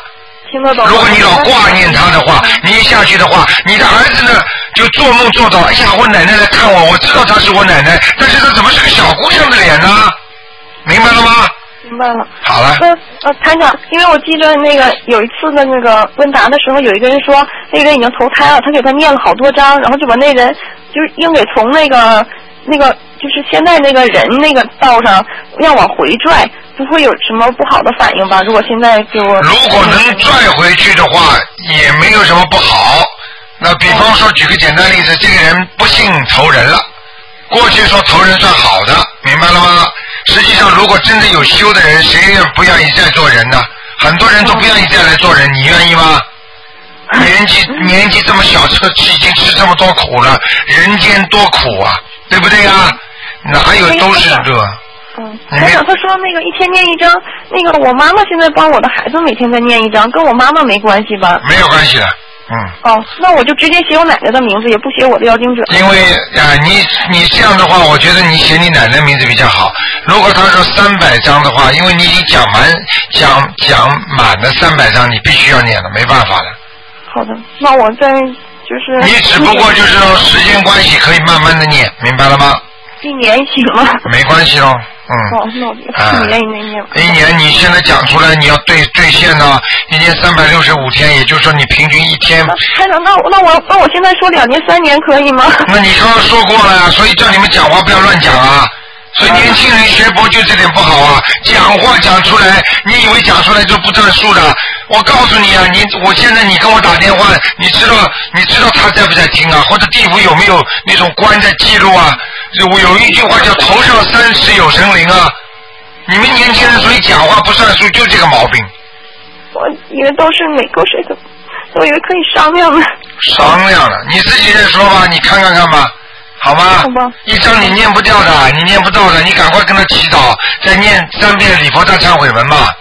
听得懂。 如果你老挂念他的话，你一下去的话，你的儿子呢就做梦做到，哎呀，我奶奶来看我，我知道她是我奶奶，但是她怎么是个小姑娘的脸呢？明白了吗？ 明白了。 好了。 台长，因为我记得那个有一次的那个问答的时候，有一个人说那个人已经投胎了，他给他念了好多章，然后就把那人就是硬给从那个就是现在那个人那个道上要往回拽，不会有什么不好的反应吧？如果现在就如果能拽回去的话，也没有什么不好。那比方说，举个简单例子，这个人不幸投人了，过去说投人算好的，明白了吗？实际上，如果真的有修的人，谁也不愿意再做人呢？很多人都不愿意再来做人，你愿意吗？年纪这么小，已经吃这么多苦了，人间多苦啊，对不对啊？哪有都是这。 台长他说那个一天念一章，那个我妈妈现在帮我的孩子每天在念一章，跟我妈妈没关系吧？ 没有关系的。 那我就直接写我奶奶的名字，也不写我的要经者。 因为你这样的话，我觉得你写你奶奶名字比较好。如果他说300章的话，因为你已经讲满了300章，你必须要念的，没办法的。 好的，那我再就是你只不过就是说时间关系，可以慢慢的念，明白了吗？ 一年行吗？ 没关系喽。 那我一年以内念。 一年你现在讲出来，你要兑现呢，一年365天，也就是说你平均一天。 台长，那我现在说2年3年可以吗？ 那你刚刚说过了呀，所以叫你们讲话不要乱讲啊。所以年轻人学佛就这点不好啊，讲话讲出来，你以为讲出来就不算数的？我告诉你啊，我现在你跟我打电话，你知道他在不在听啊？或者地府有没有那种官在记录啊？有一句话叫头上30有神灵啊。你们年轻人所以讲话不算数，就这个毛病。 我以为都是每个谁的，我以为可以商量的。 商量了，你自己再说吧，你看看吧。好吗？ 好吧。 一张你念不掉的，你念不到的，你赶快跟他祈祷，再念3遍礼佛大忏悔文吧。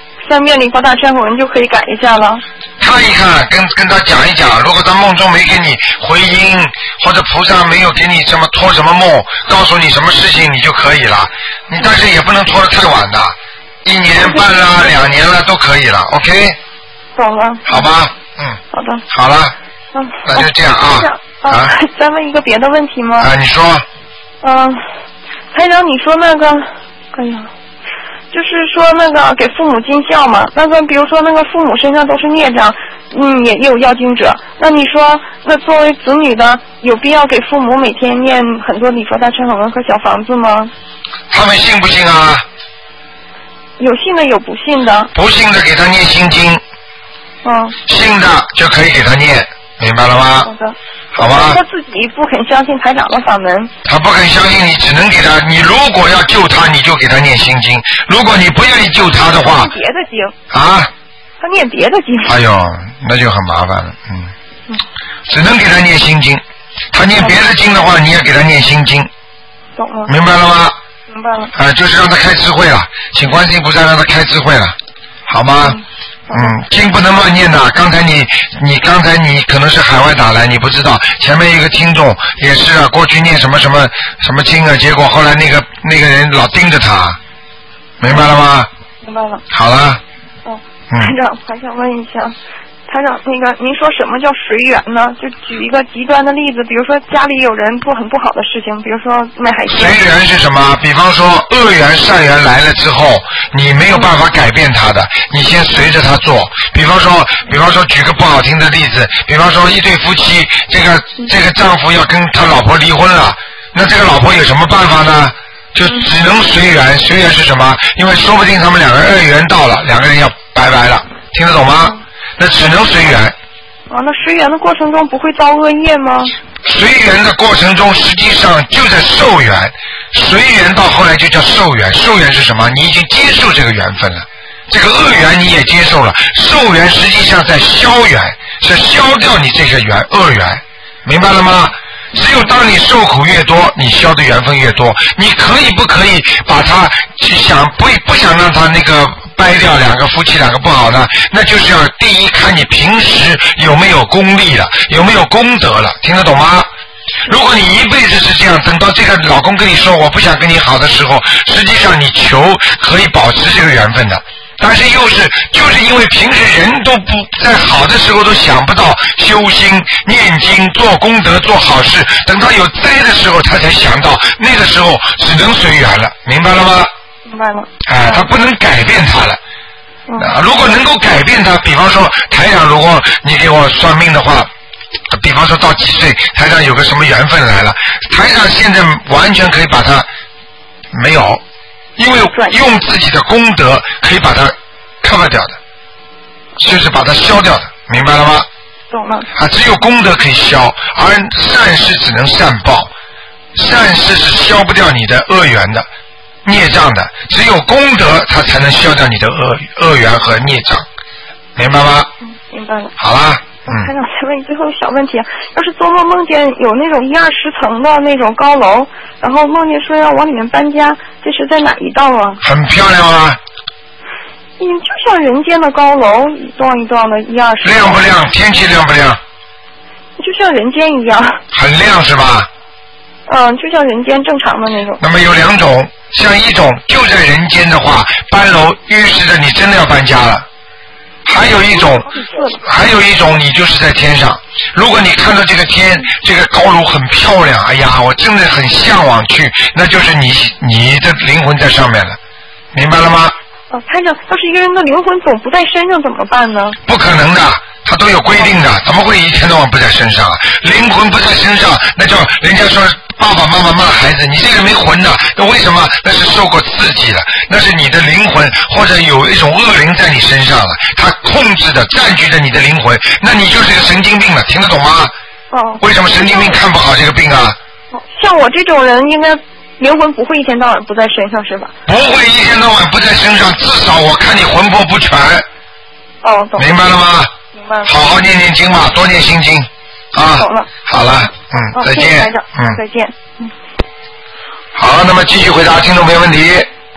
3遍礼佛大忏悔文就可以改一下了。 看一看，跟他讲一讲，如果他梦中没给你回音，或者菩萨没有给你托什么梦，告诉你什么事情，你就可以了。你但是也不能拖得太晚的，1年半啦、2年了都可以了 ，OK？ 懂了。 好吧， 好的。 好了。那就这样啊。 再问一个别的问题吗？ 你说。 台长，你说那个，哎呀，就是说那个给父母尽孝嘛，那个比如说那个父母身上都是孽障，也有要经者，那你说那作为子女的，有必要给父母每天念很多礼佛大忏悔文和小房子吗？ 他们信不信啊？ 有信的有不信的。 不信的给他念心经。信的就可以给他念。明白了吗？ 好的， 好吧。 他自己不肯相信台长的法门。 他不肯相信，你只能给他。你如果要救他，你就给他念心经；如果你不愿意救他的话， 别的经啊， 他念别的经。 哎呦，那就很麻烦了，只能给他念心经。他念别的经的话，你也给他念心经。 懂了。 明白了吗？ 明白了。 就是让他开智慧了，请观世音菩萨让他开智慧了，好吗？经不能乱念的。刚才你可能是海外打来，你不知道。前面一个听众也是啊，过去念什么经啊，结果后来那个人老盯着他，明白了吗？ 明白了。 好了。 台长，还想问一下，台长，那个您说什么叫随缘呢？就举一个极端的例子，比如说家里有人做很不好的事情，比如说卖海鲜。 随缘是什么？比方说恶缘善缘来了之后，你没有办法改变他的，你先随着他做。比方说举个不好听的例子，比方说一对夫妻，这个丈夫要跟他老婆离婚了，那这个老婆有什么办法呢？就只能随缘。随缘是什么？因为说不定他们两个人恶缘到了，两个人要拜拜了，听得懂吗？那只能随缘。 那随缘的过程中不会造恶业吗？ 随缘的过程中实际上就在受缘，随缘到后来就叫受缘。受缘是什么？你已经接受这个缘分了，这个恶缘你也接受了，受缘实际上在消缘，是消掉你这个恶缘，明白了吗？只有当你受苦越多，你消的缘分越多。你可以不可以把它不想让他那个掰掉，两个夫妻两个不好呢？那就是要第一看你平时有没有功力了，有没有功德了，听得懂吗？如果你一辈子是这样，等到这个老公跟你说我不想跟你好的时候，实际上你求可以保持这个缘分的。 但是就是因为平时人都不在好的时候都想不到修心、念经、做功德、做好事，等到有灾的时候他才想到，那个时候只能随缘了，明白了吗？ 明白了。 他不能改变他了。如果能够改变他，比方说台长，如果你给我算命的话，比方说到几岁，台长有个什么缘分来了，台长现在完全可以把他没有，因为用自己的功德可以把它 cover 掉的，就是把它消掉的，明白了吗？ 懂了。 只有功德可以消，而善事只能善报，善事是消不掉你的恶缘的。孽障的，只有功德它才能消掉你的恶缘和孽障，明白吗？ 明白了。 好啦。 台长，再问最后一个小问题，要是做梦见有那种10-20层的那种高楼，然后梦见说要往里面搬家，这是在哪一道啊？ 很漂亮啊。 就像人间的高楼，一幢一幢的10-20。 亮不亮？天气亮不亮？ 就像人间一样。很亮是吧？ 就像人间正常的那种。 那么有2种，像一种就在人间的话，搬楼预示着你真的要搬家了；还有一种你就是在天上。如果你看到这个天，这个高楼很漂亮，哎呀，我真的很向往去，那就是你的灵魂在上面了，明白了吗？ 台长，要是一个人的灵魂总不在身上怎么办呢？ 不可能的。他都有规定的，怎么会一天到晚不在身上啊？灵魂不在身上，那叫人家说爸爸妈妈骂孩子，你这个没魂的，那为什么？那是受过刺激的，那是你的灵魂或者有一种恶灵在你身上了，它控制的占据着你的灵魂，那你就是个神经病了，听得懂吗？为什么神经病看不好这个病啊？ 像我这种人，应该灵魂不会一天到晚不在身上是吧？ 不会一天到晚不在身上，至少我看你魂魄不全。 懂。 明白了吗？好好念经吧，多念心经啊。 懂了。 好了，再见。 再见。 好，那么继续回答听众朋友问题。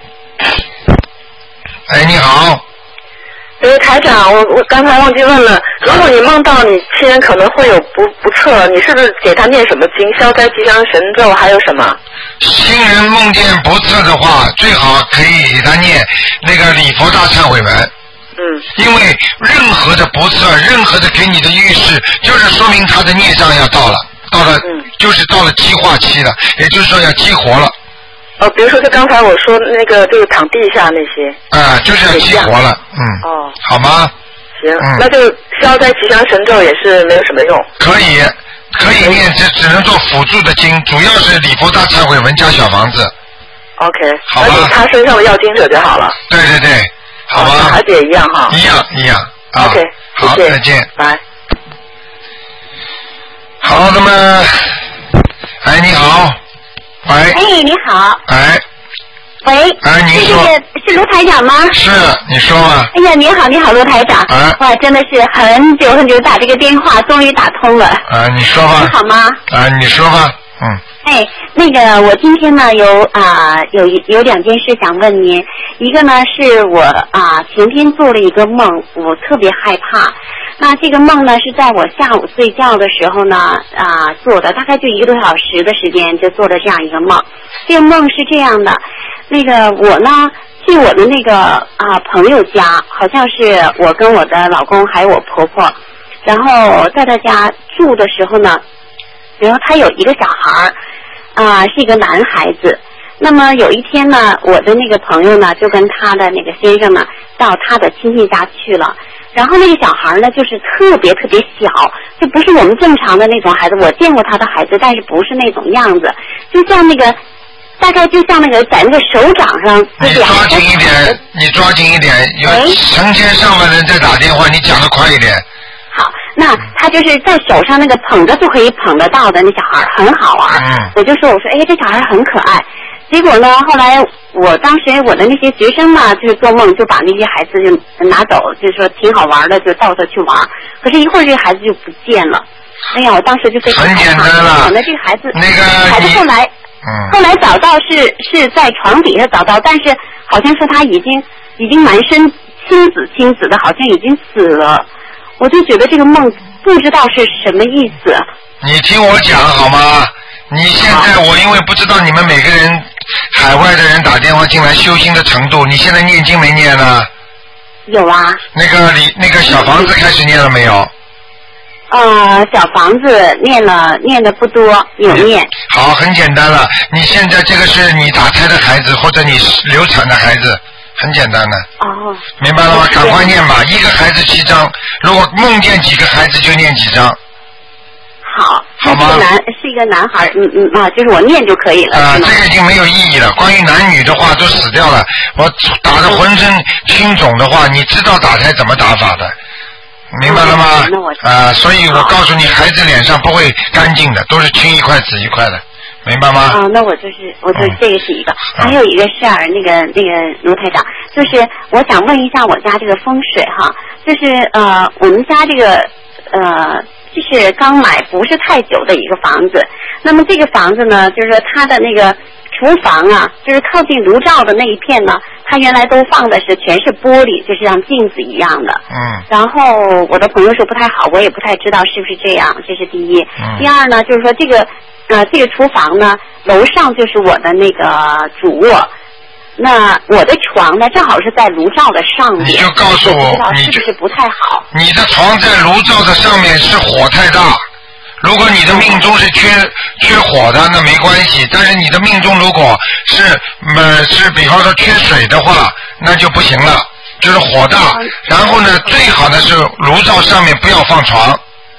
哎，你好。 台长，我刚才忘记问了，如果你梦到你亲人可能会有不测，你是不是给他念什么经，消灾吉祥神咒，还有什么？ 亲人梦见不测的话，最好可以给他念那个礼佛大忏悔文。因为任何的不测，任何的给你的预示，就是说明他的孽障要到了，就是到了激化期了，也就是说要激活了。 比如说就刚才我说那个就是躺地下那些。 就是要激活了。好吗？ 行，那就消灾吉祥神咒也是没有什么用。 可以念，只能做辅助的经，主要是礼佛大忏悔文加小房子。 OK， 好吧。 而且他身上的要经者就好了。 对。好吧， 小孩子也一样哈。 一样。 OK， 好，再见， 拜。 好，那么，你好，喂。 你好。喂。 您说。 是卢台长吗？ 是，你说吧。 哎呀，你好，卢台长。哇，真的是很久打这个电话，终于打通了。 你说吧。 你好吗？ 你说吧。 那个我今天呢有2件事想问您，一个呢是我前天做了一个梦，我特别害怕。那这个梦呢是在我下午睡觉的时候呢做的，大概就1个多小时的时间就做了这样一个梦。这个梦是这样的，那个我呢去我的那个朋友家，好像是我跟我的老公还有我婆婆，然后在他家住的时候呢，然后他有一个小孩是一个男孩子。那么有一天呢，我的那个朋友呢就跟他的那个先生呢到他的亲戚家去了，然后那个小孩呢就是特别小，就不是我们正常的那种孩子，我见过他的孩子，但是不是那种样子，就像那个大概就像那个在那个手掌上。 你抓紧一点，有成千上万人在打电话，你讲得快一点。 好，那他就是在手上那个捧着就可以捧得到的那小孩很好玩。我就说这小孩很可爱。结果呢，后来当时我的那些学生嘛，就是做梦就把那些孩子就拿走，就是说挺好玩的，就带他去玩。可是一会儿这个孩子就不见了。哎呀，我当时就非常害怕。 很简单了。 那这个孩子， 孩子后来找到是在床底下找到，但是好像说他已经满身青紫的，好像已经死了。我就觉得这个梦不知道是什么意思。 你听我讲好吗？你现在我因为不知道你们每个人海外的人打电话进来修心的程度，你现在念经没念呢？ 有啊。 那个小房子开始念了没有？ 小房子念的不多，有念。 好，很简单了。你现在这个是你打胎的孩子，或者你流产的孩子，很简单的。 哦。 明白了吗？赶快念吧，一个孩子7张，如果梦见几个孩子就念几张。 好。 好吗？ 是一个男孩，就是我念就可以了。 这个已经没有意义了。关于男女的话都死掉了，我打得浑身青肿的话，你知道打胎怎么打法的。明白了吗？所以我告诉你，孩子脸上不会干净的，都是青一块紫一块的，明白吗？ 那我就是这个是一个，还有一个是那个卢台长，就是我想问一下我家这个风水哈，就是我们家这个就是刚买不是太久的一个房子，那么这个房子呢，就是说它的那个厨房啊，就是靠近炉灶的那一片呢，它原来都放的是全是玻璃，就是像镜子一样的。然后我的朋友说不太好，我也不太知道是不是这样，这是第一。第二呢，就是说这个厨房呢，楼上就是我的那个主卧。那我的床呢，正好是在炉灶的上面。 你就告诉我， 你是不是不太好？ 你的床在炉灶的上面是火太大。如果你的命中是缺火的，那没关系。但是你的命中如果是比方说缺水的话，那就不行了，就是火大。然后呢，最好的是炉灶上面不要放床。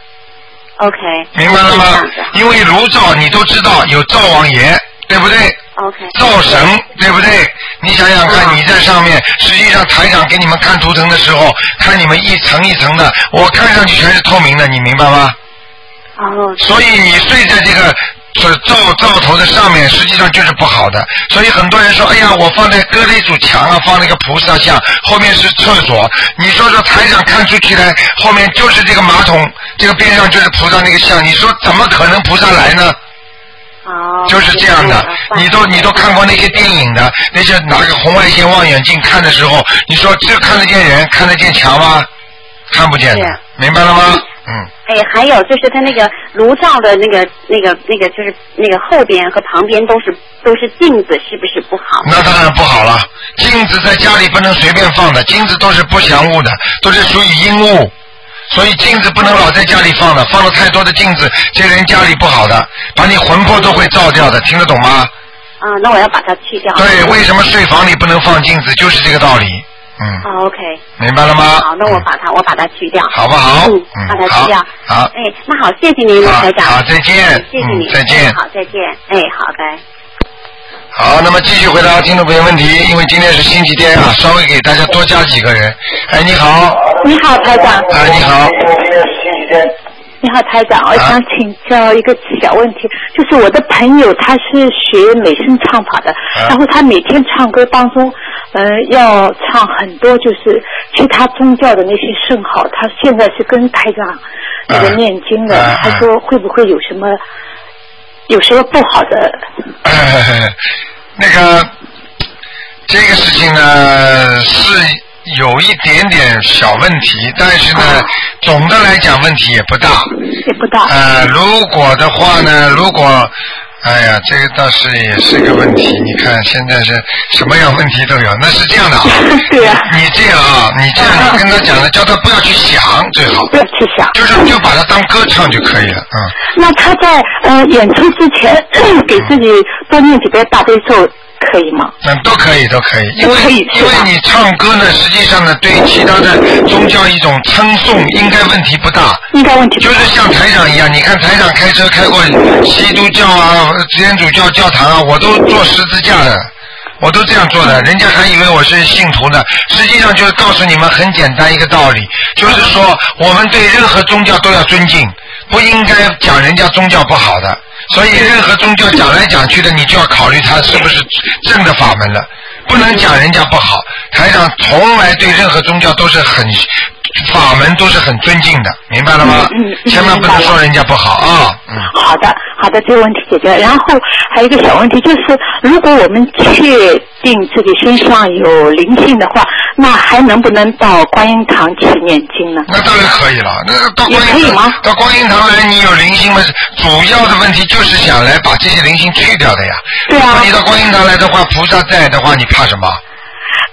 OK。 明白了吗？因为炉灶你都知道有灶王爷，对不对？ OK。 灶神，对不对？你想想看，你在上面，实际上台长给你们看图腾的时候，看你们一层一层的，我看上去全是透明的，你明白吗？所以你睡在这个灶头的上面，实际上就是不好的。所以很多人说，哎呀，我放在隔了一堵墙啊，放了一个菩萨像，后面是厕所。你说台上看出去来，后面就是这个马桶，这个边上就是菩萨那个像，你说怎么可能菩萨来呢？就是这样的，你都看过那些电影的，那些拿个红外线望远镜看的时候，你说这看得见人，看得见墙吗？看不见的，明白了吗？ 还有就是它那个炉灶的那个就是那个后边和旁边都是镜子，是不是不好？ 那当然不好了，镜子在家里不能随便放的，镜子都是不祥物的，都是属于阴物。所以镜子不能老在家里放的，放了太多的镜子，这人家里不好的，把你魂魄都会照掉的，听得懂吗？ 那我要把它去掉。 对，为什么睡房里不能放镜子，就是这个道理。 OK。 明白了吗？ 好，那我把它去掉。 好不好？ 把它去掉。 好。 那好，谢谢您，卢台长。 好，再见。 谢谢你。 再见。 好，再见。好，拜。 好，那么继续回答听众朋友问题，因为今天是星期天啊，稍微给大家多加几个人。你好。 你好，台长。 你好。 你好，台长，我想请教一个小问题，就是我的朋友他是学美声唱法的，然后他每天唱歌当中，要唱很多就是其他宗教的那些圣号，他现在是跟台长那个念经的，他说会不会有什么不好的？ 那个这个事情呢是有一点点小问题，但是呢，总的来讲问题也不大。 也不大。 如果的话呢，哎呀，这个倒是也是个问题。你看现在是什么样问题都有，那是这样的啊。 对啊。 你这样你跟他讲的，叫他不要去想最好。 不要去想。 就把它当歌唱就可以了。 那他在演出之前给自己多念几遍大悲咒。可以吗？ 都可以，因为你唱歌呢，实际上呢，对其他的宗教一种称颂，应该问题不大。 应该问题就是像台长一样，你看台长开车开过基督教啊、天主教教堂啊，我都做十字架的，我都这样做的，人家还以为我是信徒呢。实际上就是告诉你们很简单一个道理，就是说我们对任何宗教都要尊敬，不应该讲人家宗教不好的。所以任何宗教讲来讲去的，你就要考虑它是不是正的法门了，不能讲人家不好。台上从来对任何宗教都是法门都是很尊敬的，明白了吗？千万不能说人家不好啊。 好的，这个问题解决了。然后还有一个小问题，就是如果我们确定自己身上有灵性的话，那还能不能到观音堂去念经呢？ 那当然可以了。那到观音堂吗？ 到观音堂来，你有灵性吗？主要的问题就是想来把这些灵性去掉的呀。 对啊。 如果你到观音堂来的话，菩萨在的话，你怕什么？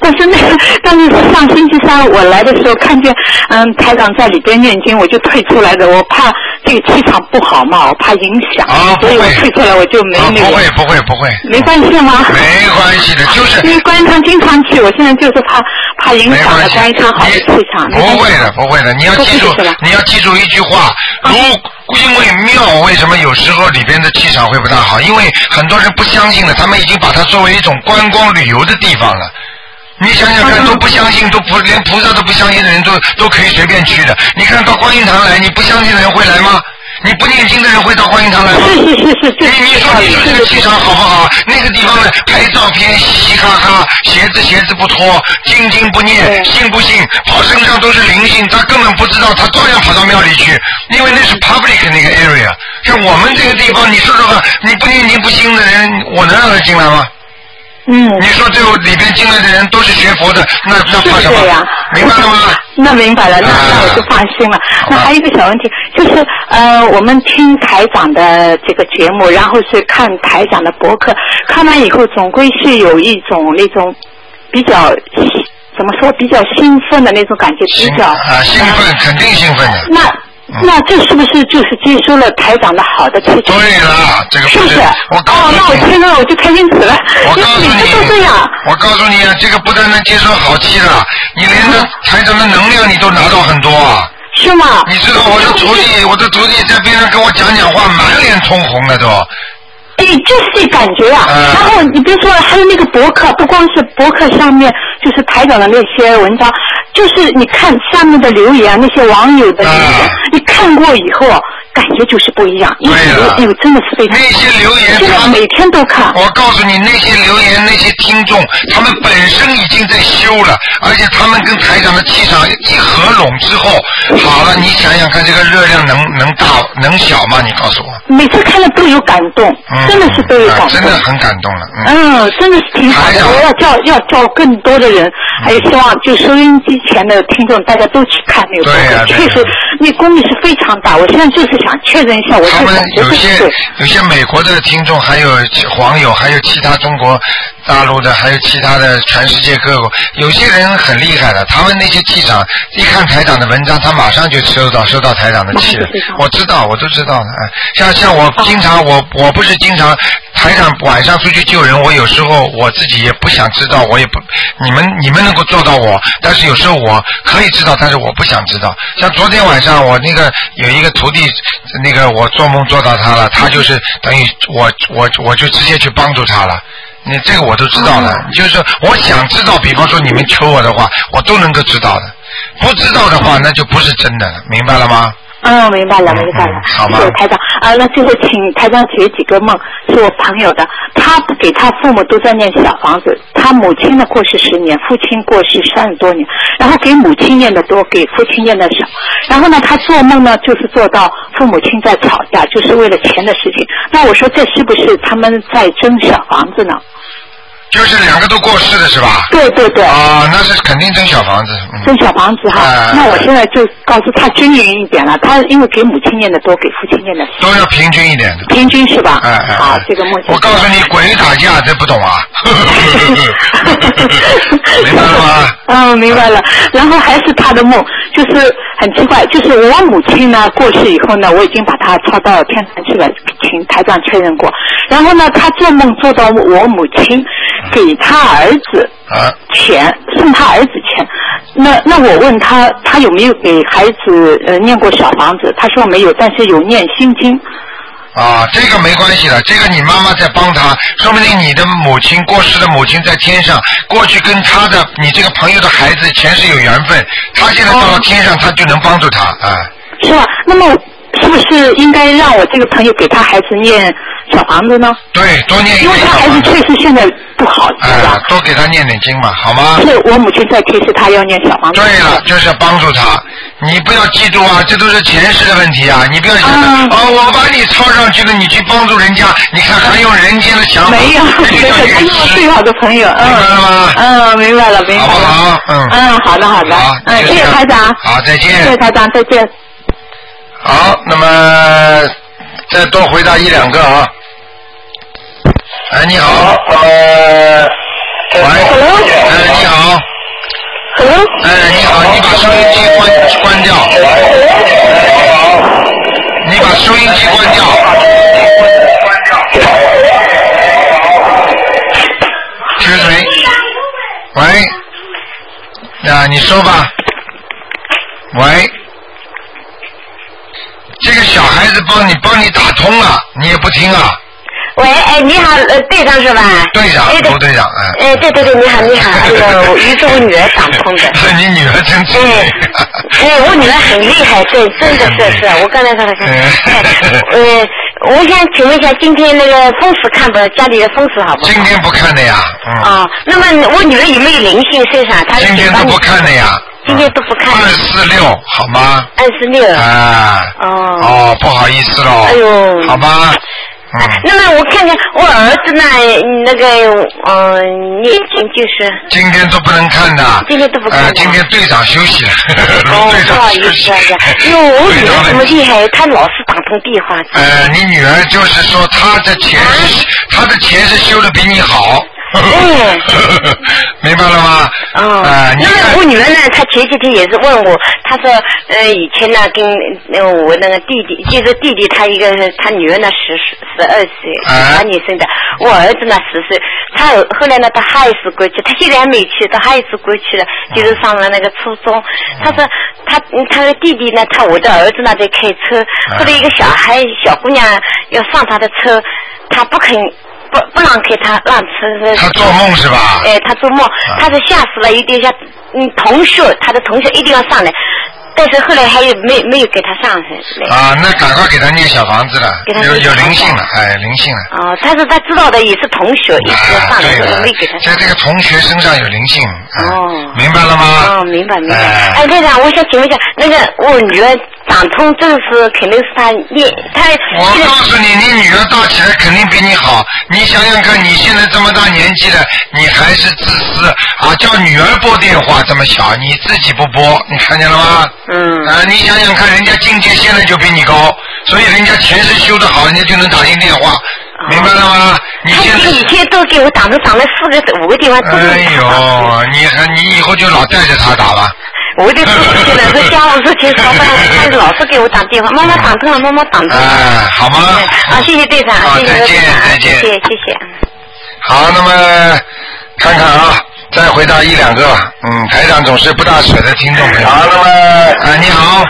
但是上星期三我来的时候看见台长在里边念经，我就退出来的，我怕这个气场不好嘛，我怕影响，所以我退出来我就没那个。 不会， 没关系吗？ 没关系的，就是因为观音堂经常去，我现在就是怕影响了观音堂好的气场。 不会的，你要记住一句话，因为庙为什么有时候里边的气场会不大好？因为很多人不相信了，他们已经把它作为一种观光旅游的地方了。你想想看，都不相信，连菩萨都不相信的人都可以随便去的。你看到观音堂来，你不相信的人会来吗？你不念经的人会到观音堂来吗？ 是。 你说这个气场好不好？那个地方呢，拍照片嘻嘻哈哈，鞋子不脱，经不念，信不信？跑身上都是灵性，他根本不知道，他照样跑到庙里去，因为那是 public 那个 area。像我们这个地方，你说说看，你不念经不信的人，我能让他进来吗？你说这里边进来的人都是学佛的，那怕什么？明白了吗？ 那明白了，那我就放心了。那还有一个小问题，就是我们听台长的这个节目，然后是看台长的博客，看完以后总归是有一种那种比较怎么说比较兴奋的那种感觉，比较兴奋，肯定兴奋的。 那这是不是就是接收了台长的好的气场？ 对了，这个是不是？那我听了我就开心死了。 我告诉你， 都这样。 我告诉你啊，这个不但能接收好气了，你连着台长的能量你都拿到很多啊。 是吗？ 你知道我的徒弟在边上跟我讲话，满脸通红了都。 就是这感觉啊。然后你比如说还有那个博客，不光是博客上面就是台长的那些文章，就是你看下面的留言，那些网友的留言，你看过以后感觉就是不一样。 对了， 真的是非常。 那些留言， 现在每天都看。 我告诉你，那些留言，那些听众，他们本身已经在修了，而且他们跟台长的气场一合拢之后，好了，你想想看，这个热量能大能小吗？你告诉我。 每次看了都有感动，真的是都有感动， 真的很感动了。 真的是挺好的。我要叫更多的人，还有希望就收音机前的听众，大家都去看那个博客。确实，那功力是非常大。我现在就是想确认一下， 他们有些美国的听众，还有网友，还有其他中国大陆的，还有其他的全世界各国，有些人很厉害的，他们那些气场，一看台长的文章，他马上就收到台长的气了。我知道，我都知道的。像我经常，我不是经常台长晚上出去救人，我有时候我自己也不想知道，我也不，你们能够做到我，但是有时候我可以知道，但是我不想知道。像昨天晚上我那个有一个徒弟，那个我做梦做到他了，他就是等于我就直接去帮助他了。你这个我都知道了，就是我想知道，比方说你们求我的话，我都能够知道的。不知道的话，那就不是真的了，明白了吗？ 明白了。 好吗？ 谢谢台长那最后请台长解几个梦，是我朋友的，他给他父母都在念小房子，他母亲呢过世10年，父亲过世30多年，然后给母亲念的多，给父亲念的少，然后呢他做梦呢就是做到父母亲在吵架，就是为了钱的事情。那我说这是不是他们在争小房子呢？ 就是两个都过世了是吧？ 对。 那是肯定争小房子。 争小房子哈。那我现在就告诉他均匀一点了，他因为给母亲念的多，给父亲念的少。 都要平均一点的。 平均是吧？好，这个梦。 我告诉你，鬼打架这不懂啊。明白了吗？ 明白了。然后还是他的梦，就是很奇怪，就是我母亲呢过世以后呢，我已经把她抄到天坛去了，请台长确认过。然后呢，他做梦做到我母亲给他儿子钱，送他儿子钱。那我问他有没有给孩子念过小房子？他说没有，但是有念心经。 这个没关系的，这个你妈妈在帮他，说不定你的母亲过世的母亲在天上，过去跟他的你这个朋友的孩子前世有缘分，他现在到了天上，他就能帮助他是吧？那么是不是应该让我这个朋友给他孩子念小房子呢？ 对，多念一点。 因为他孩子确实现在不好， 多给他念点经嘛，好吗？ 是我母亲在提示他要念小房子。 对了，就是要帮助他。你不要记住这都是前世的问题你不要想着我把你抄上去了，你去帮助人家，你看还用人间的想法？ 没有，他是我最好的朋友。 明白了吗？ 明白了。 好不好？ 好的。谢谢台长。 好，再见。 谢谢台长，再见。 好，那么再多回答1-2个你好。喂。你好。 你好，你把收音机关掉。你把收音机关掉。是谁？喂。呀，你说吧。喂。这个小孩子帮你打通了，你也不听啊。 喂，你好，队长是吧？ 队长，卢队长， 对，你好，哎呦，于是我女儿打通的。 你女儿真聪明。 我女儿很厉害，对，真的是，我刚才说的是。我想请问一下，今天那个风水看不？家里的风水好不好？ 今天不看的呀。 那么我女儿有没有灵性身上？她今天都不看的呀。 今天都不看。 246，好吗 ？26。 不好意思喽。 哎呦。 好吧。 那么我看看我儿子呢，那个念经就是。 今天都不能看的。 今天都不看的。 今天队长休息了。 不好意思啊，因为我女儿这么厉害，她老是打通电话。 你女儿就是说她的钱是修的比你好。明白了吗？ 那么我女儿呢，她前几天也是问我，她说以前呢跟我那个弟弟，就是弟弟他他女儿呢12岁，8年生的，我儿子呢10岁，他后来呢到哈尔斯过去，他现在还没去，到哈尔斯过去了，就是上了那个初中。他说他的弟弟呢，我的儿子呢在开车，后来一个小姑娘要上他的车，他不肯。不让给他让车。 他做梦是吧？ 他做梦，他是吓死了，有点像同学，他的同学一定要上来，但是后来还有没有给他上来。 那赶快给他念小房子了，有灵性了，灵性了。 他说他知道的也是同学，一直上来，没给他上。 在这个同学身上有灵性。明白了吗？ 明白。队长，我想请问一下，那个我女儿长通，这是肯定是她念她。 我告诉你，你女儿大起来肯定比你好。你想想看，你现在这么大年纪了，你还是自私啊！叫女儿拨电话这么小，你自己不拨，你看见了吗？你想想看，人家境界现在就比你高，所以人家前世修得好，人家就能打进电话。明白了吗？你现在以前都给我打了4个5个电话。 哎呦，你以后就老带着他打吧。 我就现在是家务事情烧饭，他老是给我打电话，妈妈打通了，妈妈打通了。 好吗？ 谢谢队长，谢谢再见。 谢谢。 好，那么看看啊，再回答1、2个。台长总是不大舍得听众朋友。好，那么你好。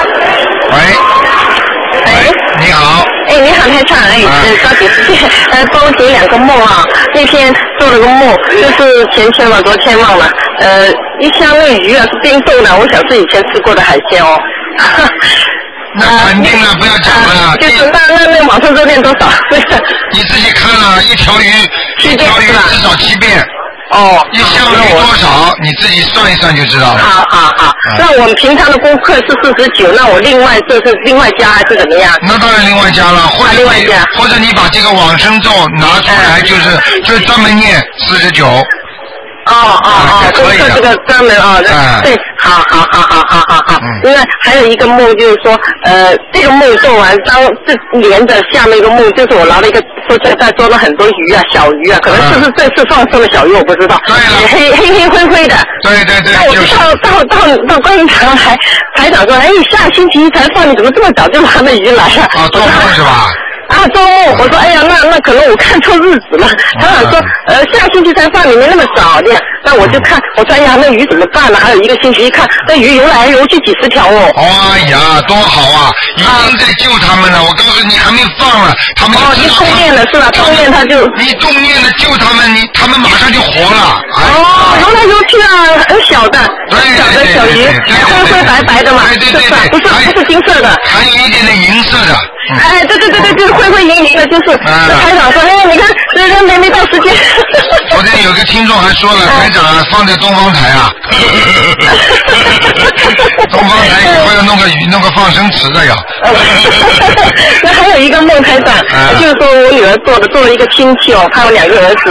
喂，你好。 你好，台长，抓紧时间，帮我解2个梦啊。那天做了个梦，就是前天嘛，昨天忘了，一箱那鱼啊是冰冻的，我想是以前吃过的海鲜哦。 那肯定了，不要讲了。 就是那网上热量多少？ 你自己看了，一条鱼至少7遍。一箱鱼多少？你自己算一算就知道了。 好。那我们平常的功课是49，那我这是另外加还是怎么样？ 那当然另外加了，或者你把这个往生咒拿出来，就专门念49。可以的。 这个专门对，好。另外还有一个梦就是说，这个梦做完，这连着下面一个梦就是我拿了一个说在捉了很多鱼啊，小鱼啊，可能是这次放生的小鱼，我不知道。 对了。 黑灰的。 对。 那我到观音堂台长说，下星期一才放，你怎么这么早就拿那鱼来了？ 做梦是吧？ 周末，我说哎呀，那可能我看错日子了。他想说下星期才放，你没那么早的。那我就看，我说哎呀，那鱼怎么办呢？还有1个星期，一看那鱼游来游去几10条哦。 哎呀，多好啊！已经在救他们了。我告诉你，还没放了，他们你动念了是吧？动念他就你动念了救他们，他们马上就活了。 游来游去啊，很小的，小的小鱼，灰白白的嘛，不是金色的， 还有一点点银色的。 对，灰莹的，就是台长说，你看人没到时间。 昨天有个听众还说了，台长放在东方台啊。东方台以后要弄个放生池的呀。 那还有一个梦，台长，就是说我女儿做了一个亲戚哦，她有2个儿子，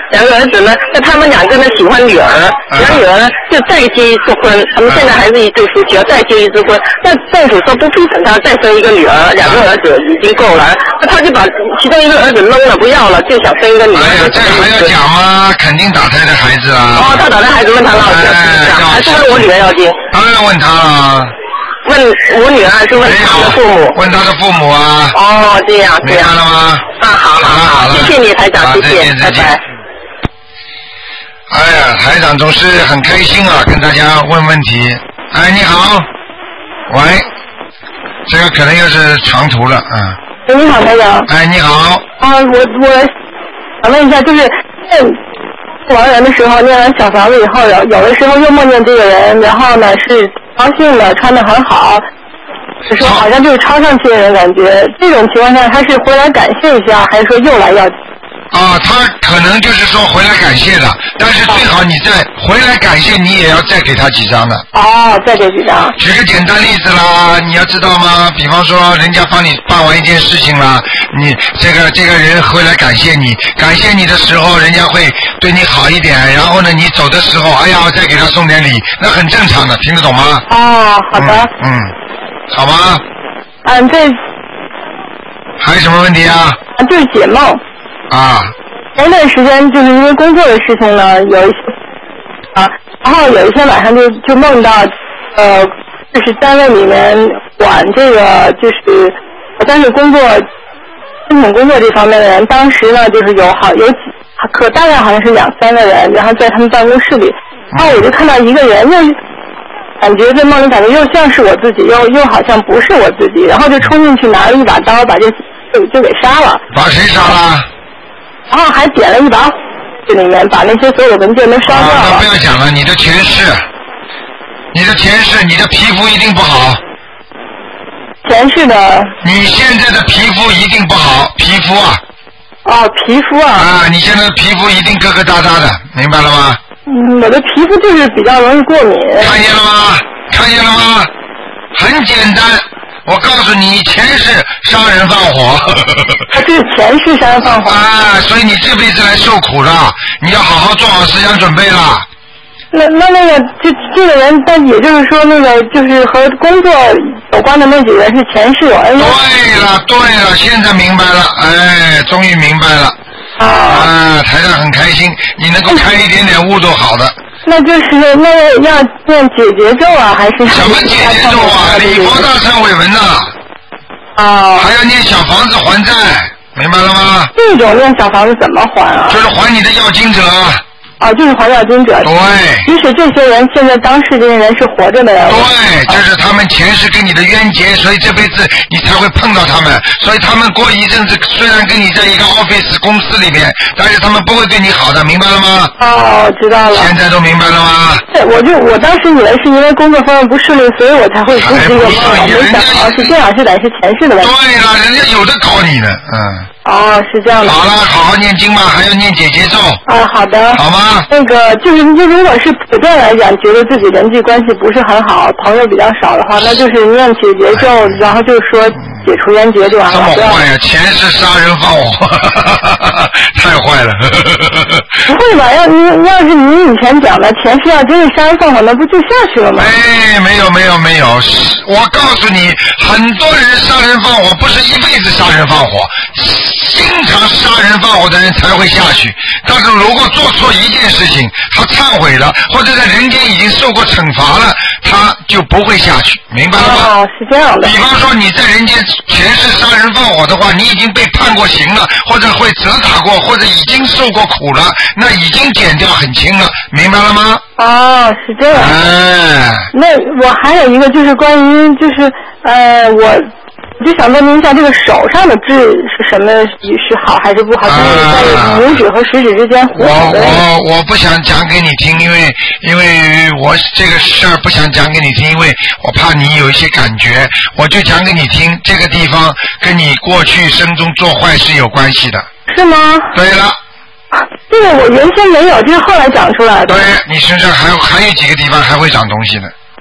2个儿子呢，那他们2个呢喜欢女儿，女儿呢就再结一次婚，他们现在还是一对夫妻，要再结一次婚。那政府说不批准他再生一个女儿，2个儿子已经够了，那他就把其中一个儿子扔了不要了，就想生一个女儿。 哎呀，这个还要讲吗？肯定打胎的孩子啊。 哦，他打胎孩子问他老师，还是问我女儿要紧？ 当然问他了。 问我女儿还是问他的父母？ 问他的父母啊。 哦，这样。 明白了吗？ 好，谢谢你台长，谢谢，拜拜。 哎呀，台长总是很开心啊，跟大家问问题。哎，你好，喂，这个可能又是长途了， 你好，台长。 哎，你好。 我想问一下，就是亡人的时候念完小房子以后，有的时候又梦见这个人，然后呢是高兴的，穿得很好，可是好像就是超上去的人感觉。这种情况下，他是回来感谢一下，还是说又来要？ 他可能就是说回来感谢的，但是最好你再回来感谢，你也要再给他几张的。 再给几张。 举个简单例子啦，你要知道吗？比方说人家帮你办完一件事情啦，你这个人回来感谢你的时候，人家会对你好一点，然后呢，你走的时候，哎呀，再给他送点礼，那很正常的，听得懂吗？ 好的。 好吗？ 这还有什么问题啊？ 就是解梦。前段时间就是因为工作的事情呢，有一些然后有一天晚上就梦到就是单位里面管这个就是好像是工作申请工作这方面的人，当时呢就是有大概好像是2-3个人，然后在他们办公室里，然后我就看到一个人，又感觉在梦里感觉又像是我自己，又好像不是我自己，然后就冲进去拿了一把刀，把就给杀了。 把谁杀了？ 然后还点了一把火，这里面把那些所有的文件都烧掉了。 那不要讲了，你的前世，你的皮肤一定不好。 前世的。 你现在的皮肤一定不好，皮肤啊。 皮肤啊。 你现在的皮肤一定疙疙瘩瘩的，明白了吗？ 我的皮肤就是比较容易过敏。 看见了吗？很简单。我告诉你，前世杀人放火。 这是前世杀人放火。 所以你这辈子来受苦了，你要好好做好思想准备了。 那个这个人，但也就是说，那个就是和工作有关的那几个人是前世有恩。 对了，现在明白了，终于明白了。台长很开心，你能够开一点点悟都好的。 那就是那要念解结咒啊，还是什么解结咒啊？礼佛大忏悔文呐。还要念小房子还债，明白了吗？ 这种念小房子怎么还啊？ 就是还你的要经者。 就是还要经者。 对。 即使这些人现在当事这些人是活着的人。 对，这是他们前世跟你的冤结，所以这辈子你才会碰到他们。所以他们过一阵子虽然跟你在一个 office 公司里面，但是他们不会对你好的，明白了吗？ 知道了。 现在都明白了吗？ 对，我当时以为是因为工作方面不顺利，所以我才会出这个梦，没想到是这样，是得是前世的问题。 对了，人家有的搞你呢， 是这样的。 好了，好好念经吧，还要念解结咒。 好的。 好吗？ 那个就是如果是普遍来讲，觉得自己人际关系不是很好，朋友比较少的话，那就是念解结咒，然后就是说解除冤结就完了。 这么坏呀！前世杀人放火，太坏了。 不会吧？要是你以前讲的前世要真是杀人放火，那不就下去了吗？ 没有。我告诉你，很多人杀人放火不是一辈子杀人放火，经常杀人放火的人才会下去。但是如果做错一件事情，他忏悔了，或者在人间已经受过惩罚了，他就不会下去，明白了吗？ 是这样的。 比方说你在人间前世杀人放火的话，你已经被判过刑了，或者会责打过，或者已经受过苦了，那已经减掉很轻了，明白了吗？ 是这样。那我还有一个就是关于我就想问您一下，这个手上的痣是什么？是好还是不好？就是在拇指和食指之间我不想讲给你听，因为我这个事儿不想讲给你听，因为我怕你有一些感觉，我就讲给你听。这个地方跟你过去生中做坏事有关系的。 是吗？ 对了。 这个我原先没有，这是后来长出来的。 对，你身上还有几个地方还会长东西呢。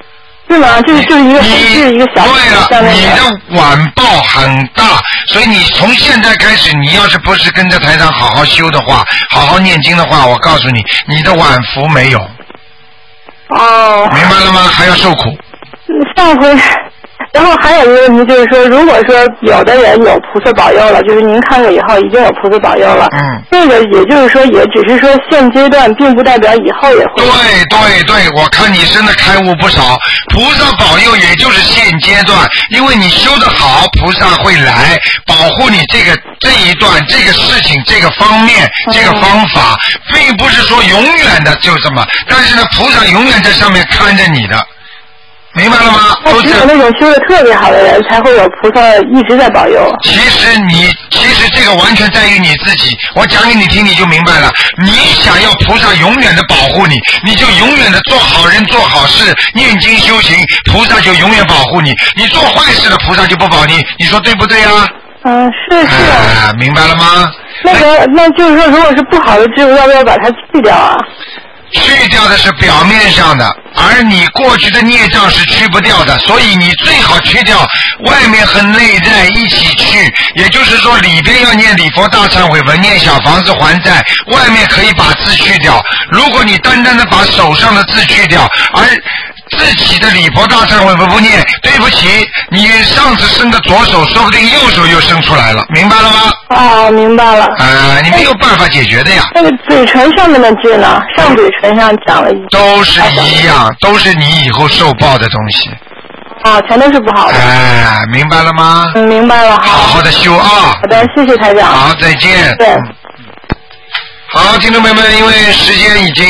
是吗？就是一个小对了，你的晚报很大，所以你从现在开始，你要是不是跟着台长好好修的话，好好念经的话，我告诉你，你的晚福没有。 哦。 明白了吗？还要受苦。 上回。然后还有一个问题就是说，如果说有的人有菩萨保佑了，就是您看过以后已经有菩萨保佑了，这个也就是说，也只是说现阶段，并不代表以后也会。 对，我看你真的开悟不少。菩萨保佑也就是现阶段，因为你修得好，菩萨会来保护你这一段这个事情这个方面这个方法，并不是说永远的就这么，但是呢，菩萨永远在上面看着你的。明白了吗？ 只有那种修得特别好的人才会有菩萨一直在保佑。 其实这个完全在于你自己。我讲给你听，你就明白了。你想要菩萨永远的保护你，你就永远的做好人做好事，念经修行，菩萨就永远保护你。你做坏事了，菩萨就不保你。你说对不对啊？ 是。 明白了吗？ 那就是说，如果是不好的植物，要不要把它去掉啊？ 去掉的是表面上的，而你过去的孽障是去不掉的，所以你最好去掉外面和内在一起去，也就是说里边要念礼佛大忏悔文，念小房子还债，外面可以把字去掉。如果你单单的把手上的字去掉，而自己的礼佛大忏悔文不念，对不起，你上次伸的左手，说不定右手又伸出来了，明白了吗？ 哦，明白了。 你没有办法解决的呀。 那个嘴唇上面的痣呢？上嘴唇上长了都是一样，都是你以后受报的东西。 全都是不好的。 明白了吗？ 明白了。 好好的修啊。 好的，谢谢台长。 好，再见。 对。 好，听众朋友们，因为时间已经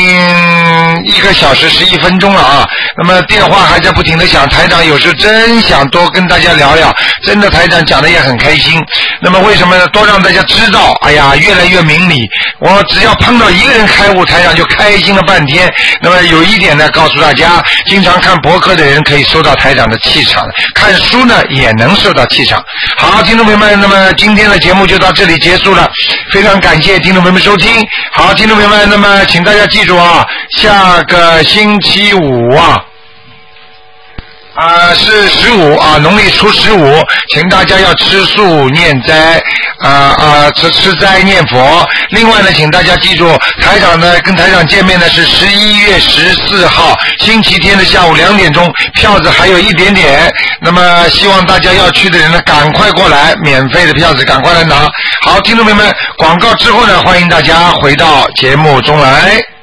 1个小时11分钟了啊，那么电话还在不停的响，台长有时候真想多跟大家聊聊，真的台长讲的也很开心。那么为什么呢？多让大家知道，哎呀，越来越明理。我只要碰到一个人开悟，台长就开心了半天。那么有一点呢，告诉大家，经常看博客的人可以收到台长的气场，看书呢也能收到气场。好，听众朋友们，那么今天的节目就到这里结束了，非常感谢听众朋友们收听。好，听众朋友们，那么请大家记住啊，下个星期五是15啊，农历初15，请大家要吃素念斋吃斋念佛。另外呢，请大家记住，台长呢跟台长见面呢是11月14号星期天的下午2点钟，票子还有一点点。那么希望大家要去的人呢赶快过来，免费的票子赶快来拿。好，听众朋友们，广告之后呢，欢迎大家回到节目中来。